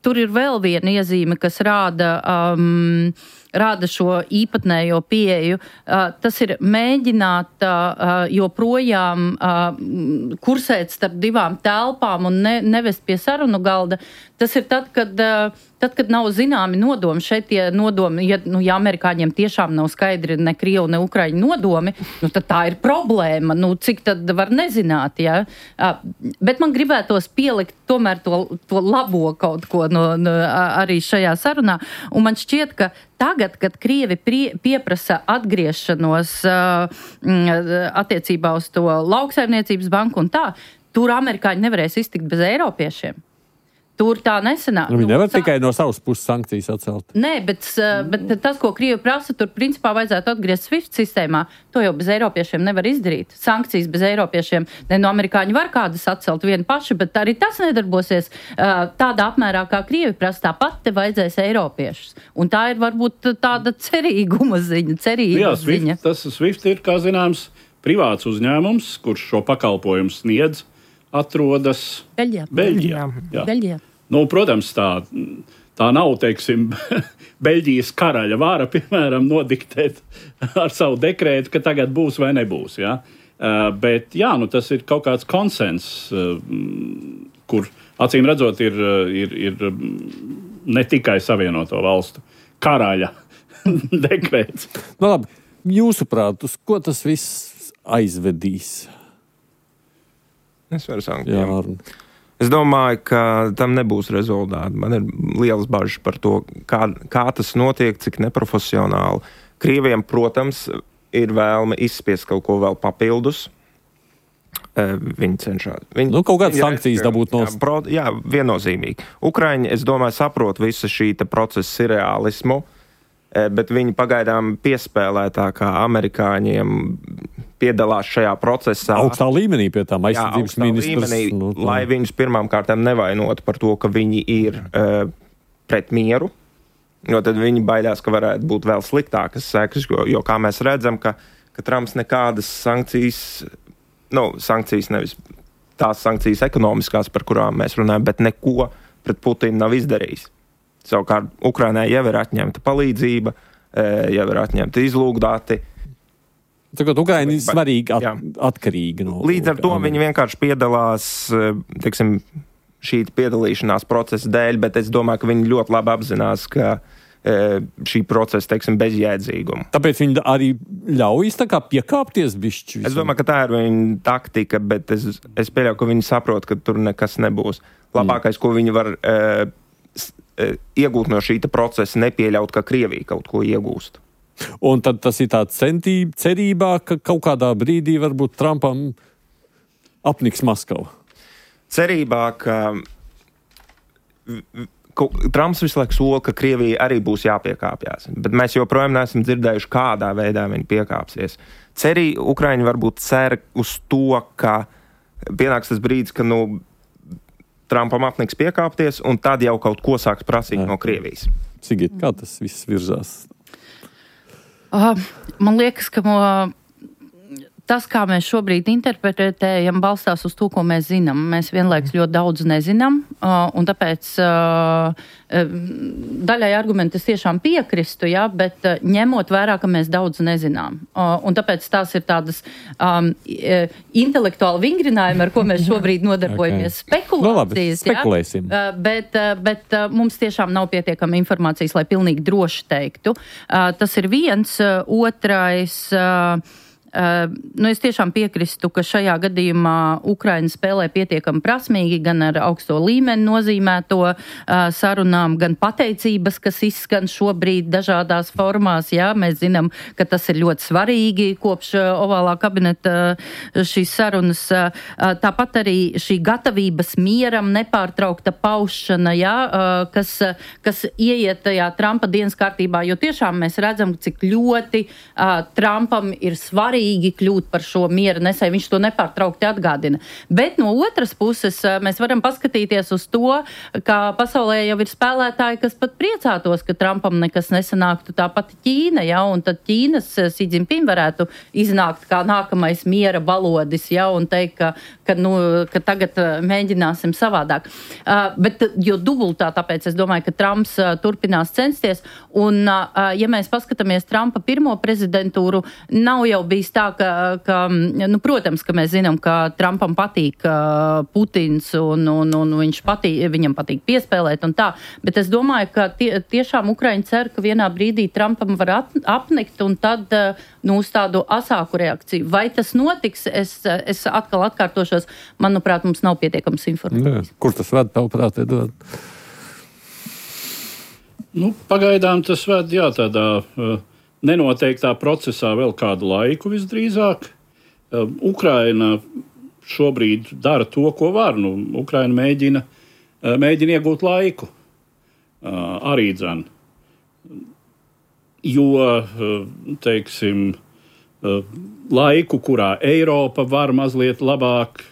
tur ir vēl viena iezīme, kas rāda, um, rāda šo īpatnējo pieeju. Uh, tas ir mēģināt uh, joprojām uh, kursēt starp divām telpām un ne, nevest pie sarunu galda. Tas ir tad, kad, uh, tad, kad nav zināmi nodomi. Šeit tie nodomi, ja, nu, ja amerikāņiem tiešām nav skaidri ne Krievu, ne Ukraiņu nodomi, nu, tad tā ir problēma. Nu, cik tad var nezināt, ja? Uh, bet man gribētos pielikt tomēr to, to labo kaut ko no, no, arī šajā sarunā. Un man šķiet, ka tagad, kad Krievi prie, pieprasa atgriešanos uh, attiecībā uz to lauksaimniecības banku un tā, tur amerikāņi nevarēs iztikt bez eiropiešiem. Tur tā nesenā. Nu, viņi nu, nevar tā... tikai no savas puses sankcijas atcelt. Nē, bet, bet tas, ko Krievi prasa, tur principā vajadzētu atgriezt SWIFT sistēmā. To jau bez eiropiešiem nevar izdarīt. Sankcijas bez eiropiešiem. Ne, no amerikāņi var kādas atcelt vieni paši, bet arī tas nedarbosies uh, tādā apmērā, kā Krievi prasa. Tāpat te vajadzēs eiropiešus. Un tā ir varbūt tāda cerīguma ziņa, cerīga Jā, Swift, ziņa. Tas SWIFT ir, kā zināms, privāts uzņēmums, kurš šo pakalpojumu sniedz, atrodas Beļģijā. Beļģijā. Jā. Beļģijā. Nu, protams, tā, tā nav, teiksim, Beļģijas karaļa vara, piemēram, nodiktēt ar savu dekrētu, ka tagad būs vai nebūs. Ja? Uh, bet, jā, nu, tas ir kaut kāds konsens, uh, kur, acīm redzot, ir, ir, ir ne tikai Savienoto valstu karaļa dekrēts. Nu, labi, jūsuprāt, uz ko tas viss aizvedīs? Es varu sākt. Jā, Es domāju, ka tam nebūs rezultāti. Man ir lielas bažas par to, kā, kā tas notiek, cik neprofesionāli. Krieviem, protams, ir vēlme izspiest kaut ko vēl papildus. Viņi cenšas. Viņi, nu, kaut kādas viņi sankcijas dabūt no... Jā, pro, jā, viennozīmīgi. Ukraiņi, es domāju, saprot visu šī procesa reālismu, bet viņi pagaidām piespēlē tā kā amerikāņiem piedalās šajā procesā. Augstā līmenī pie tām aizsardzības ministrs. Līmenī, nu, lai viņus pirmām kārtām nevainot par to, ka viņi ir uh, pret mieru, jo tad viņi baidās, ka varētu būt vēl sliktākas sekas, jo, jo kā mēs redzam, ka, ka Trumps nekādas sankcijas, nu, sankcijas nevis tās sankcijas ekonomiskās, par kurām mēs runājam, bet neko pret Putinu nav izdarījis. Savukārt Ukrainai jau ir atņemta palīdzība, jau ir atņemta izlūgdati. Tagad Ukraina ir svarīgi at, atkarīga no... Līdz ar to viņi vienkārši piedalās, teiksim, šī piedalīšanās procesa dēļ, bet es domāju, ka viņi ļoti labi apzinās, ka šī procesa, teiksim, bezjēdzīguma. Tāpēc viņi arī ļaujas tā kā piekāpties bišķi visam. Es domāju, ka tā ir viņa taktika, bet es, es pieļauju, ka viņi saprot, ka tur nekas nebūs. Labākais, mm. ko viņi var uh, iegūt no šī procesa, nepieļaut, ka Krievija kaut ko iegūst. Un tad tas ir tāds centība, cerībā, ka kaut kādā brīdī varbūt Trumpam apniks Maskava. Cerībā, ka, ka Trumps visu laiku sola, ka Krievija arī būs jāpiekāpjas. Bet mēs joprojām neesam dzirdējuši, kādā veidā viņi piekāpsies. Cerī, Ukraiņi varbūt cer uz to, ka pienāks tas brīdis, ka nu, Trumpam apniks piekāpties, un tad jau kaut ko sāks prasīt Jā. No Krievijas. Sigit, kā tas viss virzās? Uh, man liekas, ka uh, tas, kā mēs šobrīd interpretējam, balstās uz to, ko mēs zinām. Mēs vienlaikus ļoti daudz nezinām, uh, un tāpēc uh, daļai argumenti es tiešām piekristu, ja, bet uh, ņemot vērā, ka mēs daudz nezinām. Uh, un tāpēc tās ir tādas um, intelektuāli vingrinājumi, ar ko mēs šobrīd nodarbojamies. Okay. Spekulācijas. No labi, spekulēsim. Ja? Uh, bet uh, bet uh, mums tiešām nav pietiekama informācijas, lai pilnīgi droši teiktu. Uh, tas ir viens, uh, otrais... Uh, Uh, nu es tiešām piekristu, ka šajā gadījumā Ukraina spēlē pietiekami prasmīgi gan ar augsto līmeni nozīmēto uh, sarunām, gan pateicības, kas izskan šobrīd dažādās formās. Jā, mēs zinām, ka tas ir ļoti svarīgi kopš uh, ovālā kabineta uh, šīs sarunas. Uh, tāpat arī šī gatavības mieram nepārtraukta paušana, jā, uh, kas, uh, kas ieiet tajā Trumpa dienas kārtībā, jo tiešām mēs redzam, cik ļoti uh, Trumpam ir svarīgi svarīgi kļūt par šo miera nesēju. Viņš to nepārtraukti atgādina. Bet no otras puses mēs varam paskatīties uz to, ka pasaulē jau ir spēlētāji, kas pat priecātos, ka Trumpam nekas nesanāktu, tāpat Ķīna, ja, un tad Ķīnas Xi Jinping varētu iznākt kā nākamais miera balodis, ja, un teikt, ka, ka, nu, ka tagad mēģināsim savādāk. Uh, bet, jo dubultā, tāpēc es domāju, ka Trumps uh, turpinās censties, un, uh, ja mēs paskatāmies Trumpa pirmo prezidentūru, nav jau bijis tā, ka, ka nu, protams, ka mēs zinām, ka Trumpam patīk uh, Putins, un, un, un viņš patīk, viņam patīk piespēlēt un tā, bet es domāju, ka tie, tiešām Ukraiņi cer, ka vienā brīdī Trumpam var at, apnikt, un tad uh, nu, uz tādu asāku reakciju. Vai tas notiks? Es, es atkal atkārtošos, manuprāt, mums nav pietiekams informācijas. Jā, kur tas ved, tavuprāt, dod? Nu, pagaidām tas ved, jā, tādā uh, nenoteiktā procesā vēl kādu laiku visdrīzāk. Uh, Ukraina šobrīd dara to, ko var. Nu, Ukraina mēģina, uh, mēģina iegūt laiku. Uh, arī dzen. Jo, uh, teiksim, uh, laiku, kurā Eiropa var mazliet labāk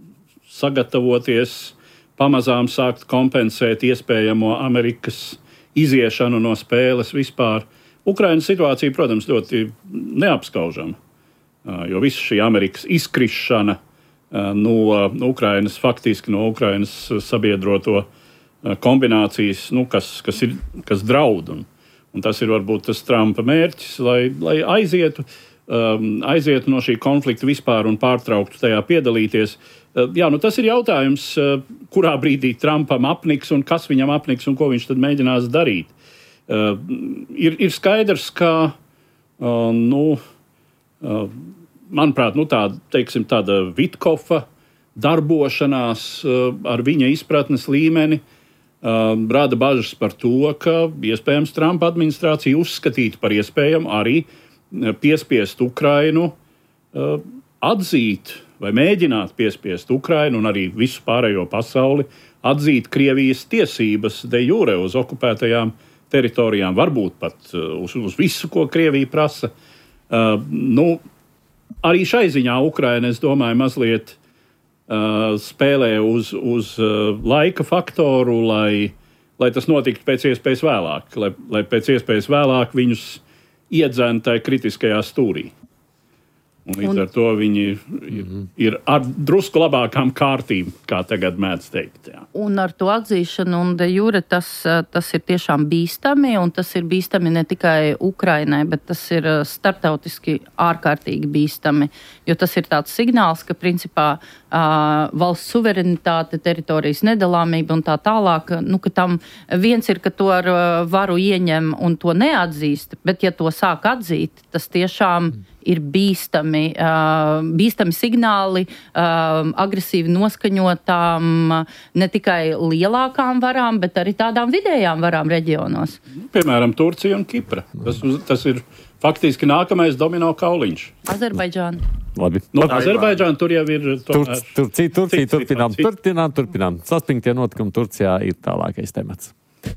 sagatavoties, pamazām sākt kompensēt iespējamo Amerikas iziešanu no spēles vispār. Ukrainas situācija, protams, ļoti neapskaužama, jo visa šī Amerikas izkrišana no Ukrainas, faktiski no Ukrainas sabiedroto kombinācijas, nu, kas, kas, ir, kas draud. Un, un tas ir varbūt tas Trumpa mērķis, lai, lai aizietu, um, aizietu no šī konflikta vispār un pārtrauktu tajā piedalīties. Uh, jā, nu tas ir jautājums, uh, kurā brīdī Trumpam apniks un kas viņam apniks un ko viņš tad mēģinās darīt. Uh, ir, ir skaidrs, ka, uh, nu, uh, manuprāt, nu tā, teiksim, tāda Vitkofa darbošanās uh, ar viņa izpratnes līmeni uh, rada bažas par to, ka iespējams Trumpa administrācija uzskatītu par iespējamu arī uh, piespiest Ukrainu uh, atzīt vai mēģināt piespiest Ukrainu un arī visu pārējo pasauli atzīt Krievijas tiesības de jure uz okupētajām teritorijām, varbūt pat uz, uz visu, ko Krievija prasa. Uh, nu, arī šai ziņā Ukraina, es domāju, mazliet uh, spēlē uz, uz uh, laika faktoru, lai, lai tas notiktu pēc iespējas vēlāk, lai, lai pēc iespējas vēlāk viņus iedzen tai kritiskajā stūrī. Un līdz un, ar to viņi ir, ir ar drusku labākām kārtīm, kā tagad mēdz teikt. Jā. Un ar to atzīšanu un de jure tas, tas ir tiešām bīstami, un tas ir bīstami ne tikai Ukrainai, bet tas ir starptautiski ārkārtīgi bīstami, jo tas ir tāds signāls, ka principā uh, valsts suverenitāte, teritorijas nedalāmība un tā tālāk, nu, ka tam viens ir, ka to ar varu ieņem un to neatzīst, bet ja to sāk atzīt, tas tiešām ir bīstami, uh, bīstami signāli uh, agresīvi noskaņotām ne tikai lielākām varām, bet arī tādām vidējām varām reģionos. Piemēram, Turcija un Kipra. Tas, tas ir faktiski nākamais domino kauliņš. Azerbaidžāna. Labi. No Azerbaidžāna tur jau ir... Tomēr... Tur, Turcija, Turcija, turpinām, turpinām, turpinām. Saspringtie notikumi Turcijā ir tālākais temats.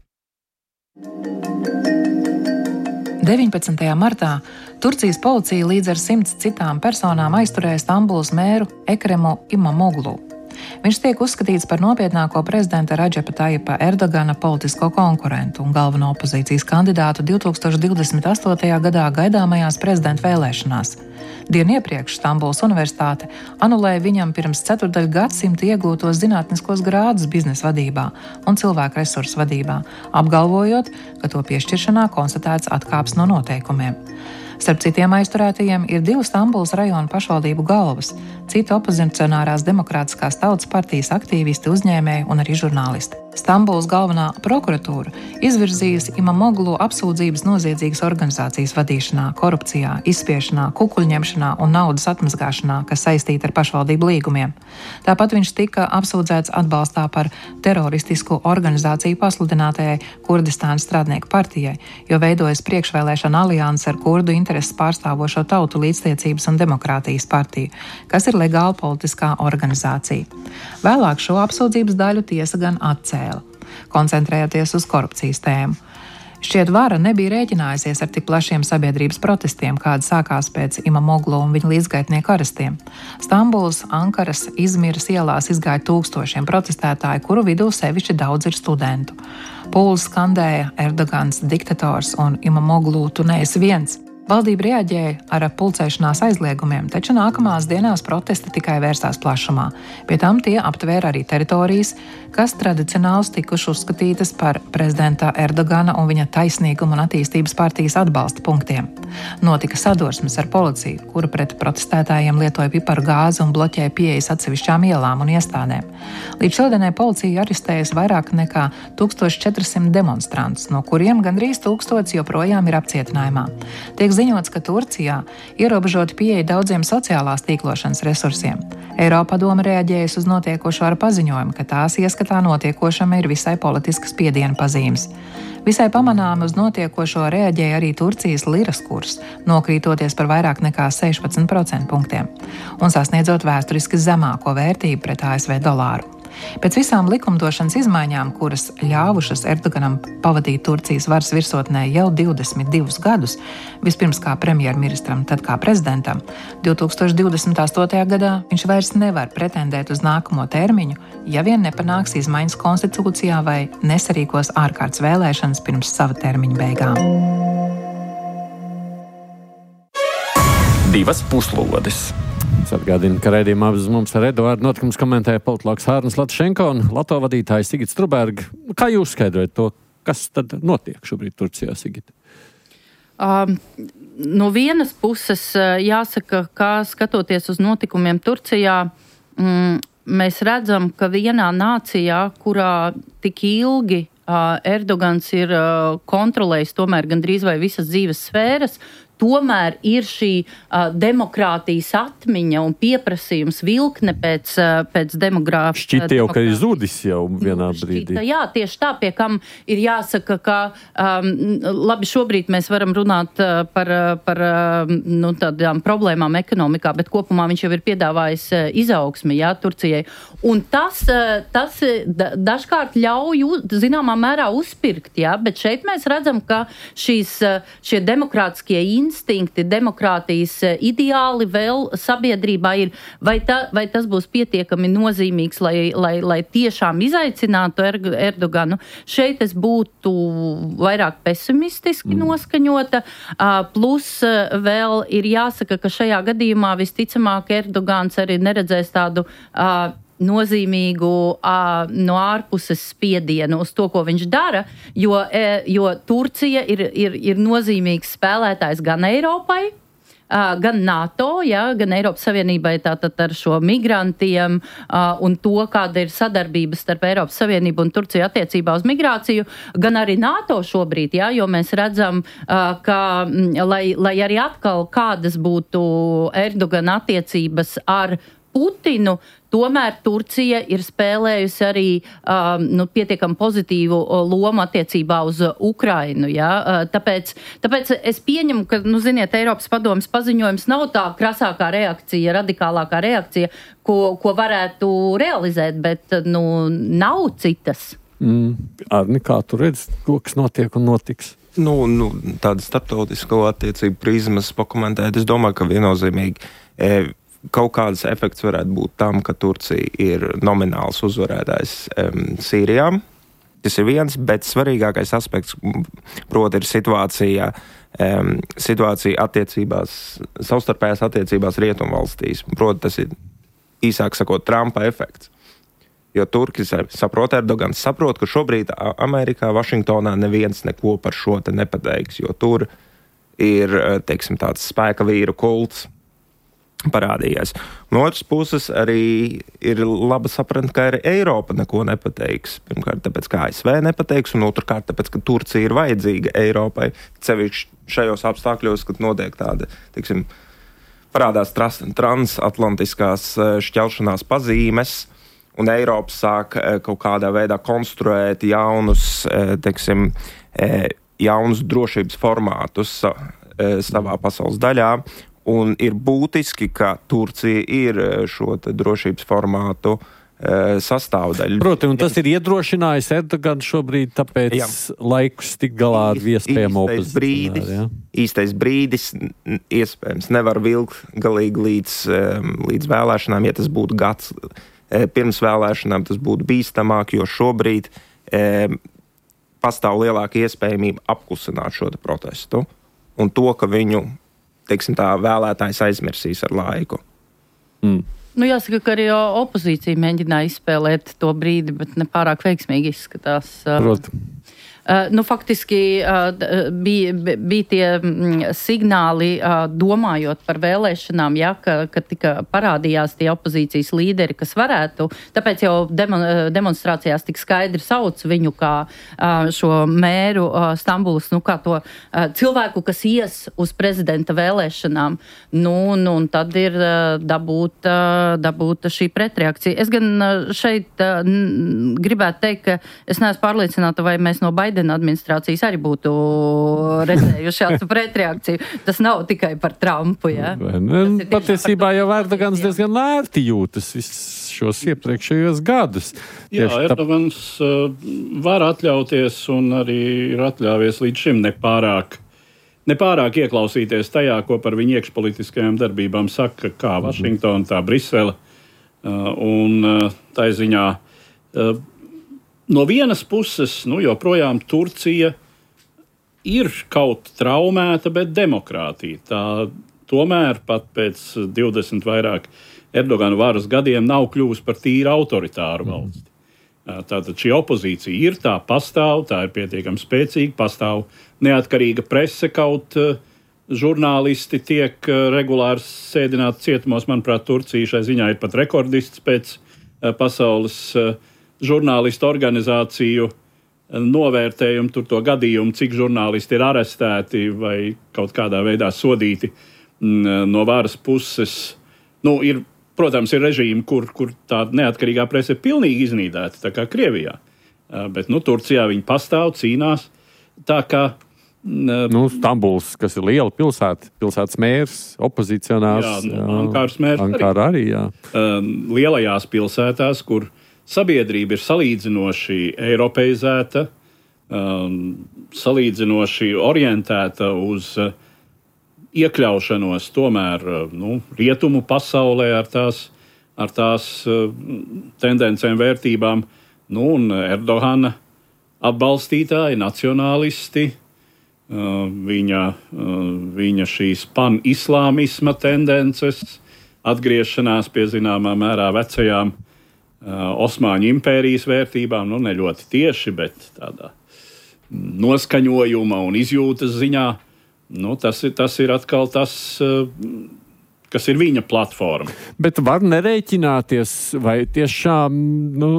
deviņpadsmitajā martā Turcijas policija līdz ar simts citām personām aizturēja Stambulas mēru Ekremu Imamoglu. Viņš tiek uzskatīts par nopietnāko prezidenta Radžepa Tajipa Erdogana politisko konkurentu un galveno opozīcijas kandidātu divtūkstoš divdesmit astotajā gadā gaidāmajās prezidenta vēlēšanās. Dienu iepriekš Stambulas universitāte anulēja viņam pirms ceturdaļu gadsimta iegūtos zinātniskos grādus biznesa vadībā un cilvēku resursu vadībā, apgalvojot, ka to piešķiršanā konstatēts atkāps no noteikumiem. Starp citiem aizturētajiem ir divu Stambulas rajonu pašvaldību galvas, citu opozicionārās Demokrātiskās tautas partijas aktīvisti, uzņēmēji un arī žurnālisti. Stambulas galvenā prokuratūra izvirzījusi Imamoglu apsūdzības noziedzīgas organizācijas vadīšanā, korupcijā, izspiešanā, kukuļņemšanā un naudas atmazgāšanā, kas saistīta ar pašvaldību līgumiem. Tāpat viņš tika apsūdzēts atbalstā par teroristisku organizāciju pasludinātajai Kurdistānas strādnieku partijai, jo veidojas priekšvēlēšana alianse ar kurdu intereses pārstāvošo Tautu līdztiecības un demokrātijas partiju, kas ir legāla politiskā organizācija. Vēlāk šo apsūdzības daļu tiesa gan atcēla, koncentrējoties uz korupcijas tēmu. Šķiet, vara nebija rēķinājusies ar tik plašiem sabiedrības protestiem, kādi sākās pēc Imamoglu un viņa līdzgaitnieku arestiem. Stambulas, Ankaras, Izmiras ielās izgāja tūkstošiem protestētāju, kuru vidū sevišķi daudz ir studentu. Pūles skandēja Erdogans diktators un Imamoglu tu neesi viens. Valdība reaģēja ar pulcēšanās aizliegumiem, taču nākamās dienās protesti tikai vērsās plašumā. Pie tam tie aptvēra arī teritorijas, kas tradicionāli tikuši uzskatītas par prezidenta Erdogana un viņa taisnīguma un attīstības partijas atbalsta punktiem. Notika sadursmes ar policiju, kura pret protestētājiem lietoja piparu gāzi un bloķēja pieejas atsevišķām ielām un iestādēm. Līdz šodienai policija arestējusi vairāk nekā tūkstoš četri simti demonstrantus, no kuriem gandrīz tūkstots joprojām ir apcietinājumā. Tiek ziņots, ka Turcijā ierobežot pieeja daudziem sociālās tīklošanas resursiem. Eiropadome reaģējusi uz notiekošo ar paziņojumu, ka tās ieskatā notiekošam ir visai politiskas spiediena pazīmes. Visai pamanāmi uz notiekošo reaģēja arī Turcijas liras kurs, nokrītoties par vairāk nekā sešpadsmit procentu punktiem un sasniedzot vēsturiski zemāko vērtību pret A S V dolāru. Pēc visām likumdošanas izmaiņām, kuras ļāvušas Erdoganam pavadīt Turcijas varas virsotnē jau divdesmit divus gadus, vispirms kā premjerministram, tad kā prezidentam, divi tūkstoši divdesmit astotajā gadā viņš vairs nevar pretendēt uz nākamo termiņu, ja vien nepanāks izmaiņas konstitūcijā vai nesarīkos ārkārtas vēlēšanas pirms sava termiņa beigām. Divas puslodes. Es atgādinu, ka raidījumā uz mums ar Eduardu notikums komentēja politologs Hārnis Latšenko un Lato vadītājs Sigits Truberg. Kā jūs skaidrojat to, kas tad notiek šobrīd Turcijā, Sigita? Um, no vienas puses jāsaka, kā skatoties uz notikumiem Turcijā, mm, mēs redzam, ka vienā nācijā, kurā tik ilgi uh, Erdogans ir uh, kontrolējis tomēr gandrīz vai visas dzīves sfēras, tomēr ir šī uh, demokrātijas atmiņa un pieprasījums vilkne pēc, uh, pēc demogrāfijas. Šķita jau, ka ir zudis jau vienā nu, brīdī. Šķita, jā, tieši tā, pie kam ir jāsaka, ka um, labi, šobrīd mēs varam runāt uh, par, par uh, nu, tādām problēmām ekonomikā, bet kopumā viņš jau ir piedāvājis uh, izaugsmi, jā, Turcijai. Un tas, uh, tas da, dažkārt ļauj, zināmā mērā, uzpirkt, jā, bet šeit mēs redzam, ka šīs, uh, šie demokrātiskie instinkti, demokrātijas ideāli vēl sabiedrībā ir, vai, ta, vai tas būs pietiekami nozīmīgs, lai, lai, lai tiešām izaicinātu Erdoganu. Šeit es būtu vairāk pesimistiski mm. noskaņota, plus vēl ir jāsaka, ka šajā gadījumā visticamāk Erdogans arī neredzēs tādu nozīmīgu uh, no ārpuses spiedienu uz to, ko viņš dara, jo, e, jo Turcija ir, ir, ir nozīmīgs spēlētājs gan Eiropai, uh, gan NATO, ja, gan Eiropas Savienībai tātad ar šo migrantiem uh, un to, kāda ir sadarbības starp Eiropas Savienību un Turciju attiecībā uz migrāciju, gan arī NATO šobrīd, ja, jo mēs redzam, uh, ka, lai, lai arī atkal kādas būtu Erdogana attiecības ar Putinu, tomēr Turcija ir spēlējusi arī um, nu, pietiekami pozitīvu lomu attiecībā uz Ukrainu. Ja? Uh, tāpēc, tāpēc es pieņemu, ka, nu, ziniet, Eiropas padomes paziņojums nav tā krasākā reakcija, radikālākā reakcija, ko, ko varētu realizēt, bet nu, nav citas. Mm, Arni, kā tu redzi, kas notiek un notiks? Nu, nu, tāda starptautisko attiecību prizmas pakomentēt, es domāju, ka viennozīmīgi e, kaut kāds efekts varētu būt tam, ka Turcija ir nomināls uzvarētājs um, Sīrijā. Tas ir viens, bet svarīgākais aspekts, proti, ir situācija, um, situācija attiecībās, savstarpējās attiecībās rietumvalstīs. Proti, tas ir īsāk sakot Trumpa efekts. Jo Turki saprot, Erdogans saprot, ka šobrīd Amerikā, Vašingtonā neviens neko par šo te nepateiks, jo tur ir, teiksim, tāds spēka vīru kults parādījies. No otras puses arī ir laba saprast, ka arī Eiropa neko nepateiks. Pirmkārt, tāpēc, ka A S V nepateiks, un otrkārt, tāpēc, ka Turcija ir vajadzīga Eiropai. Sevišķi šajos apstākļos, kad notiek tāda, teiksim, parādās trans- transatlantiskās šķelšanās pazīmes, un Eiropa sāk kaut kādā veidā konstruēt jaunus, teiksim, jaunus drošības formātus savā pasaules daļā. Un ir būtiski, ka Turcija ir šo drošības formātu sastāvdaļa. Proti, un tas ir iedrošinājis Erdoganu šobrīd, tāpēc jā. Laikus tik galā ar iespējamo opozīciju. Ja? Īstais brīdis, iespējams, nevar vilkt galīgi līdz, līdz vēlēšanām, ja tas būtu gads pirms vēlēšanām, tas būtu bīstamāk, jo šobrīd e, pastāv lielāka iespējamība apklusināt šo protestu un to, ka viņu, teiksim tā, vēlētājs aizmirsīs ar laiku. Mm. Nu, jāsaka, ka arī opozīcija mēģināja izspēlēt to brīdi, bet nepārāk veiksmīgi izskatās. Proti. Uh, nu, faktiski uh, bija, bija tie mm, signāli, uh, domājot par vēlēšanām, ja, ka, ka tika parādījās tie opozīcijas līderi, kas varētu, tāpēc jau demon, demonstrācijās tik skaidri sauc viņu kā uh, šo mēru uh, Stambulas, nu kā to uh, cilvēku, kas ies uz prezidenta vēlēšanām, nu, nu un tad ir uh, dabūta, dabūta šī pretreakcija. Es gan uh, šeit uh, n- gribētu teikt, ka es neesmu pārliecināta, vai mēs no Baidena administrācijas arī būtu redzējuši šādu pretreakciju. Tas nav tikai par Trumpu, ja? Patiesībā jau Erdogans diezgan lērti jūtas visus šos iepriekšējos gadus. Jā, Erdogans uh, var atļauties un arī ir atļāvies līdz šim nepārāk, nepārāk ieklausīties tajā, ko par viņu iekšpolitiskajām darbībām saka kā Vašingtona, tā Brisele. Uh, un uh, tā ziņā uh, no vienas puses, nu, joprojām Turcija ir kaut traumēta, bet demokrātija. Tā tomēr pat pēc divdesmit vairāk Erdogana varas gadiem nav kļuvusi par tīri autoritāru valsti. Mm. Tātad šī opozīcija ir, tā pastāv, tā ir pietiekami spēcīga, pastāv neatkarīga prese, kaut uh, žurnālisti tiek uh, regulāri sēdināti cietumos. Manuprāt, Turcija šai ziņā ir pat rekordists pēc uh, pasaules uh, žurnālistu organizāciju novērtējumu, tur to gadījumu, cik žurnālisti ir arestēti vai kaut kādā veidā sodīti no varas puses. Nu, ir, protams, ir režīmi, kur, kur tā neatkarīgā prese ir pilnīgi iznīdēta, tā kā Krievijā. Bet, nu, Turcijā viņi pastāv, cīnās. Tā kā Nu, Stambuls, kas ir liela pilsēta, pilsētas mērs, opozicionārs. Jā, nu, Ankaras mērs Ankara arī, jā. Lielajās pilsētās, kur sabiedrība ir salīdzinoši eiropeizēta, um, salīdzinoši orientēta uz uh, iekļaušanos tomēr uh, nu, rietumu pasaulē ar tās, ar tās uh, tendencēm, vērtībām. Nu, un Erdogana atbalstītāji, nacionālisti, uh, viņa, uh, viņa šīs pan-islāmisma tendences, atgriešanās pie zināmā mērā vecajām Uh, Osmaņu impērijas vērtībām, nu ne ļoti tieši, bet tādā noskaņojuma un izjūtas ziņā, nu tas ir, tas ir atkal tas, uh, kas ir viņa platforma. Bet var nerēķināties, vai tiešām, nu,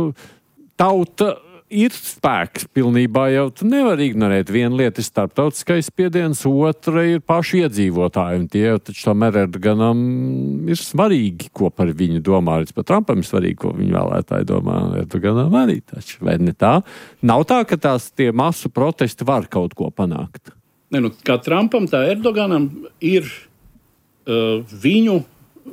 tauta ir spēks pilnībā, jau tu nevar ignorēt. Viena lieta ir starptautiskais spiediens, otra ir paši iedzīvotāji, un tie taču tomēr Erdoganam ir svarīgi, ko par viņu domā. Līdz pat Trumpam ir svarīgi, ko viņu vēlētāji domā. Erdoganam arī taču, vai ne tā? Nav tā, ka tās tie masu protesti var kaut ko panākt. Ne, nu, kā Trumpam, tā Erdoganam ir uh, viņu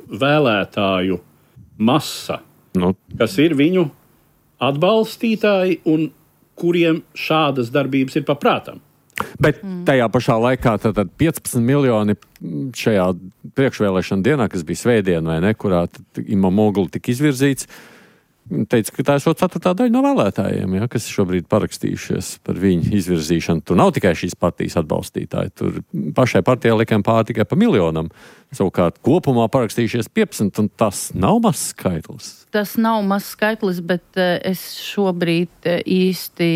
vēlētāju masa, nu. kas ir viņu atbalstītāji un kuriem šādas darbības ir paprātam. Bet tajā pašā laikā tad piecpadsmit miljoni šajā priekšvēlēšana dienā, kas bija svētdiena vai ne, kurā Imamoglu tika izvirzīts, teica, ka tā ir šo ceturtā daļa no vēlētājiem, ja, kas šobrīd parakstījušies par viņu izvirzīšanu. Tur nav tikai šīs partijas atbalstītāji, tur pašai partijai liekam pār tikai pa miljonam. Savukārt kopumā parakstījušies piecpadsmit, un tas nav mazs skaitlis. Tas nav mazs skaitlis, bet es šobrīd īsti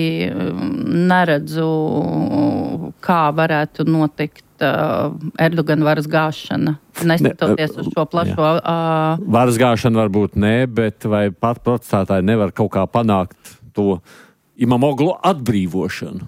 neredzu, kā varētu notikt Erdogana varas gāšana, neskatoties uz šo plašo... Uh... Varas gāšana varbūt ne, bet vai pat protestētāji nevar kaut kā panākt to Imamoglu atbrīvošanu?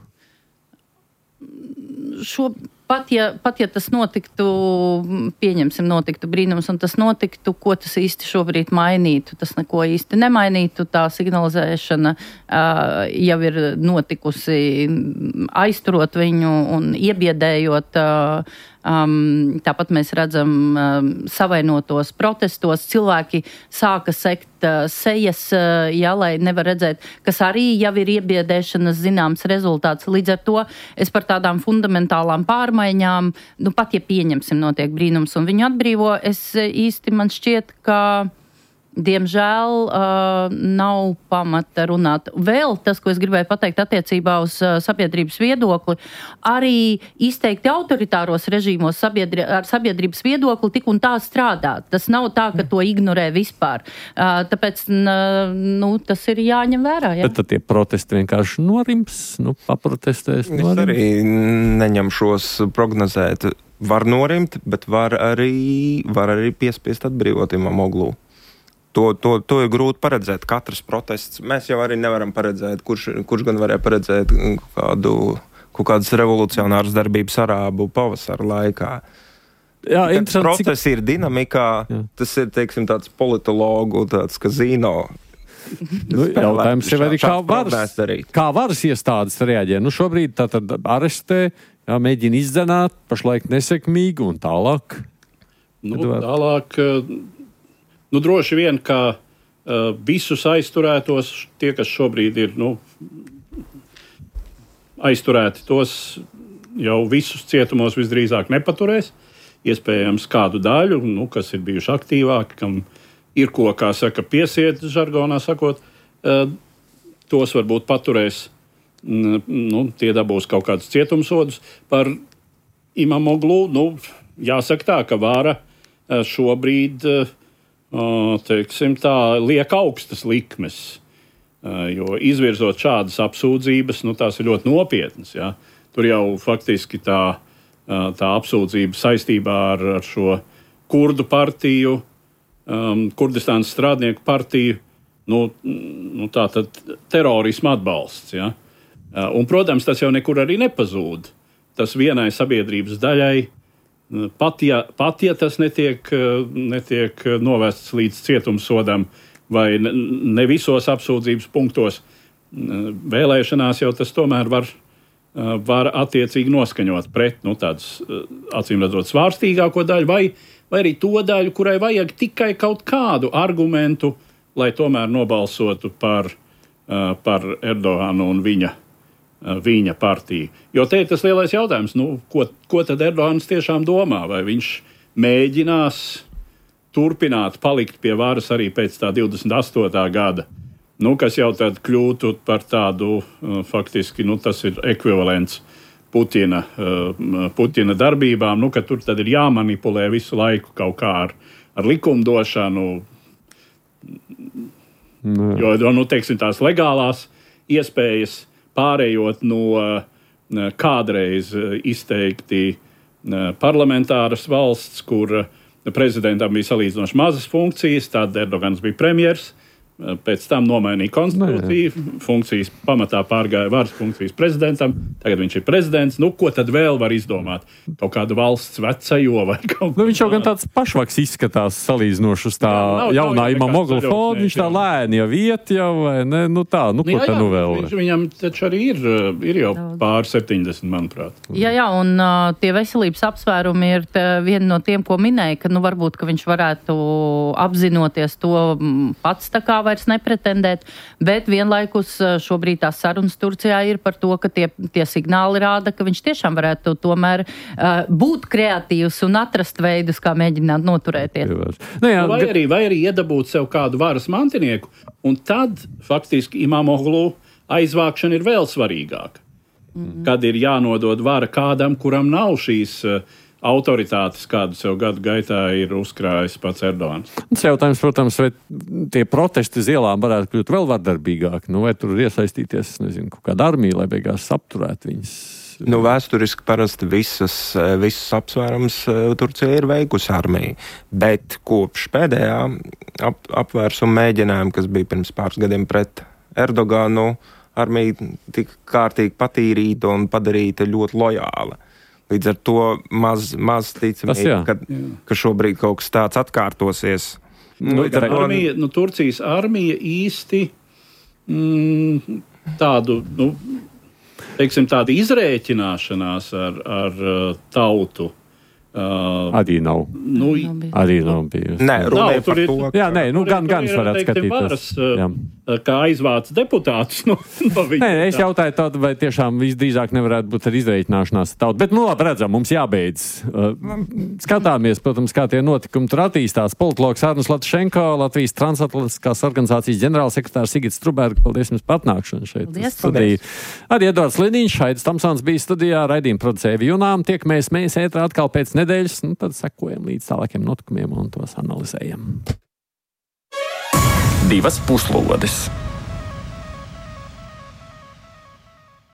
Šo, pat, ja, pat ja tas notiktu, pieņemsim, notiktu brīnums, un tas notiktu, ko tas īsti šobrīd mainītu, tas neko īsti nemainītu, tā signalizēšana uh, jau ir notikusi, aizturot viņu un iebiedējot uh, Um, tāpat mēs redzam um, savainotos protestos, cilvēki sāka sekt uh, sejas, uh, jā, lai nevar redzēt, kas arī jau ir iebiedēšanas zināms rezultāts. Līdz ar to es par tādām fundamentālām pārmaiņām, nu pat ja pieņemsim notiek brīnums un viņu atbrīvo, es īsti man šķiet, ka diemžēl uh, nav pamata runāt. Vēl tas, ko es gribēju pateikt attiecībā uz uh, sabiedrības viedokli, arī izteikti autoritāros režīmos sabiedri, ar sabiedrības viedokli tik un tā strādā. Tas nav tā, ka to ignorē vispār. Uh, tāpēc uh, nu, tas ir jāņem vērā. Jā. Bet tad tie protesti vienkārši norims, nu, paprotestēs. Es norims. arī neņemšos prognozēt. Var norimt, bet var arī, var arī piespiest atbrīvot Imamoglu. To, to, to ir grūti paredzēt. Katrs protests. Mēs jau arī nevaram paredzēt, kurš, kurš gan varēja paredzēt kādu, kādas revolucionāras darbības arābu pavasara laikā. Jā, interesanti. Process cik... ir dinamikā. Jā. Tas ir, teiksim, tāds politologu, tāds kazino. Nu, jautājums ir arī, kā varas, kā varas iestādes reaģē. Nu, šobrīd tātad arestē, jā, mēģina izdzenāt, pašlaik nesekmīgi un tālāk. Nu, tālāk... Nu, droši vien, ka uh, visus aizturētos, tie, kas šobrīd ir nu, aizturēti, tos jau visus cietumos visdrīzāk nepaturēs. Iespējams, kādu daļu, nu, kas ir bijuši aktīvāki, kam ir ko, kā saka, piesiet, žargonā sakot, uh, tos varbūt paturēs, nu, tie dabūs kaut kādus cietumsodus. Par Imamoglu, nu, jāsaka tā, ka vāra uh, šobrīd... Uh, teiksim tā, liek augstas likmes, jo izvirzot šādas apsūdzības, nu tās ir ļoti nopietnas, ja. Tur jau faktiski tā, tā apsūdzība saistībā ar, ar šo kurdu partiju, um, Kurdistānas strādnieku partiju, nu, nu tā tad terorisma atbalsts, ja. Un, protams, tas jau nekur arī nepazūd. Tas vienai sabiedrības daļai, Pat ja, pat ja tas netiek, netiek novests līdz cietumsodam vai ne, ne visos apsūdzības punktos, vēlēšanās jau tas tomēr var, var attiecīgi noskaņot pret nu, tādas acīm redzot svārstīgāko daļu vai, vai arī to daļu, kurai vajag tikai kaut kādu argumentu, lai tomēr nobalsotu par, par Erdoganu un viņa viņa partiju. Jo te ir tas lielais jautājums, nu, ko, ko tad Erdogans tiešām domā? Vai viņš mēģinās turpināt palikt pie varas arī pēc tā divdesmit astotā gada, nu, kas jau tad kļūtu par tādu, faktiski, nu, tas ir ekvivalents Putina, Putina darbībām, nu, ka tur tad ir jāmanipulē visu laiku kaut kā ar, ar likumdošanu, no. jo, nu, teiksim, tās legālās iespējas pārējot no kādreiz izteikti parlamentāras valsts, kur prezidentam bija salīdzinoši mazas funkcijas, tad Erdogans bija premjers, pēc tam nomainīja konstitūciju, funkcijas pamatā pārgāja varas funkcijas prezidentam, tagad viņš ir prezidents, nu, ko tad vēl var izdomāt? Kaut kādu valsts vecajo vai kaut ko. Nu, viņš jau gan tāds pašvaks izskatās salīdzinoši uz tā jā, jaunā Imamoglu fona, viņš tā lēni jau iet jau, vai ne, nu tā, nu, ko jā, tā nu vēl? Viņš, viņam taču arī ir, ir jau pār septiņdesmit, manuprāt. Jā, jā, un uh, tie veselības apsvērumi ir viena no tiem, ko minēja, ka, nu, varbūt, ka viņš varētu apzinoties to pats tā kā vairs nepretendēt, bet vienlaikus šobrīd tās sarunas Turcijā ir par to, ka tie, tie signāli rāda, ka viņš tiešām varētu tomēr uh, būt kreatīvs un atrast veidus, kā mēģināt noturēties. Nu, jā, vai, arī, vai arī iedabūt sev kādu varas mantinieku, un tad faktiski Imamoglu aizvākšana ir vēl svarīgāka. Mm-hmm. Kad ir jānodod vara kādam, kuram nav šīs uh, autoritātes, kādas jau gadu gaitā ir uzkrājis pats Erdogans. Tas jautājums, protams, vai tie protesti uz ielām varētu kļūt vēl vardarbīgāki, nu vai tur iesaistīties, nezinu, kaut kāda armija, lai beigās apturētu viņas. Nu, vēsturiski parasti visas, visas apsvērums Turcija ir veikusi armija, bet kopš pēdējā ap, apvērsuma mēģinājuma, kas bija pirms pāris gadiem pret Erdoganu, armija tika kārtīgi patīrīta un padarīta ļoti lojāla. Līdz ar to maz, maz ticamība, ka, ka šobrīd kaut kas tāds atkārtosies. Nu, armija, nu, Turcijas armija īsti mm, tādu, nu, teiksim, tādu izrēķināšanās ar, ar tautu Uh, Arī nav. Nu, Arī nav bijusi. Nē, runāja Nav, tur par ir- to. Jā, nē, nu Tur- gan, tur gan ir, varētu teiksim, skatīties. varas, uh, Jā. kā aizvāc deputātus no, no viņa. Nē, es jautāju tādu, vai tiešām visdrīzāk nevarētu būt ar izreikināšanās tautu. Bet, nu labi, redzam, mums jābeidz. Uh, skatāmies, protams, kā tie notikumi tur attīstās. Politologs Arnis Latšenko, Latvijas transatlantiskās organizācijas ģenerālsekretārs Sigits Trubergs. Paldies jums par atnākšanu šeit. Paldies. Studiju. Arī Edvards Liniņš, Aidis Tamsons bija studijā, raidījuma producēja Junām. Tiekamies mēs ētrā atkal pēc nedēļas, nu tad sekojam līdz tālākiem notikumiem un tos analizējam. Divas puslodes.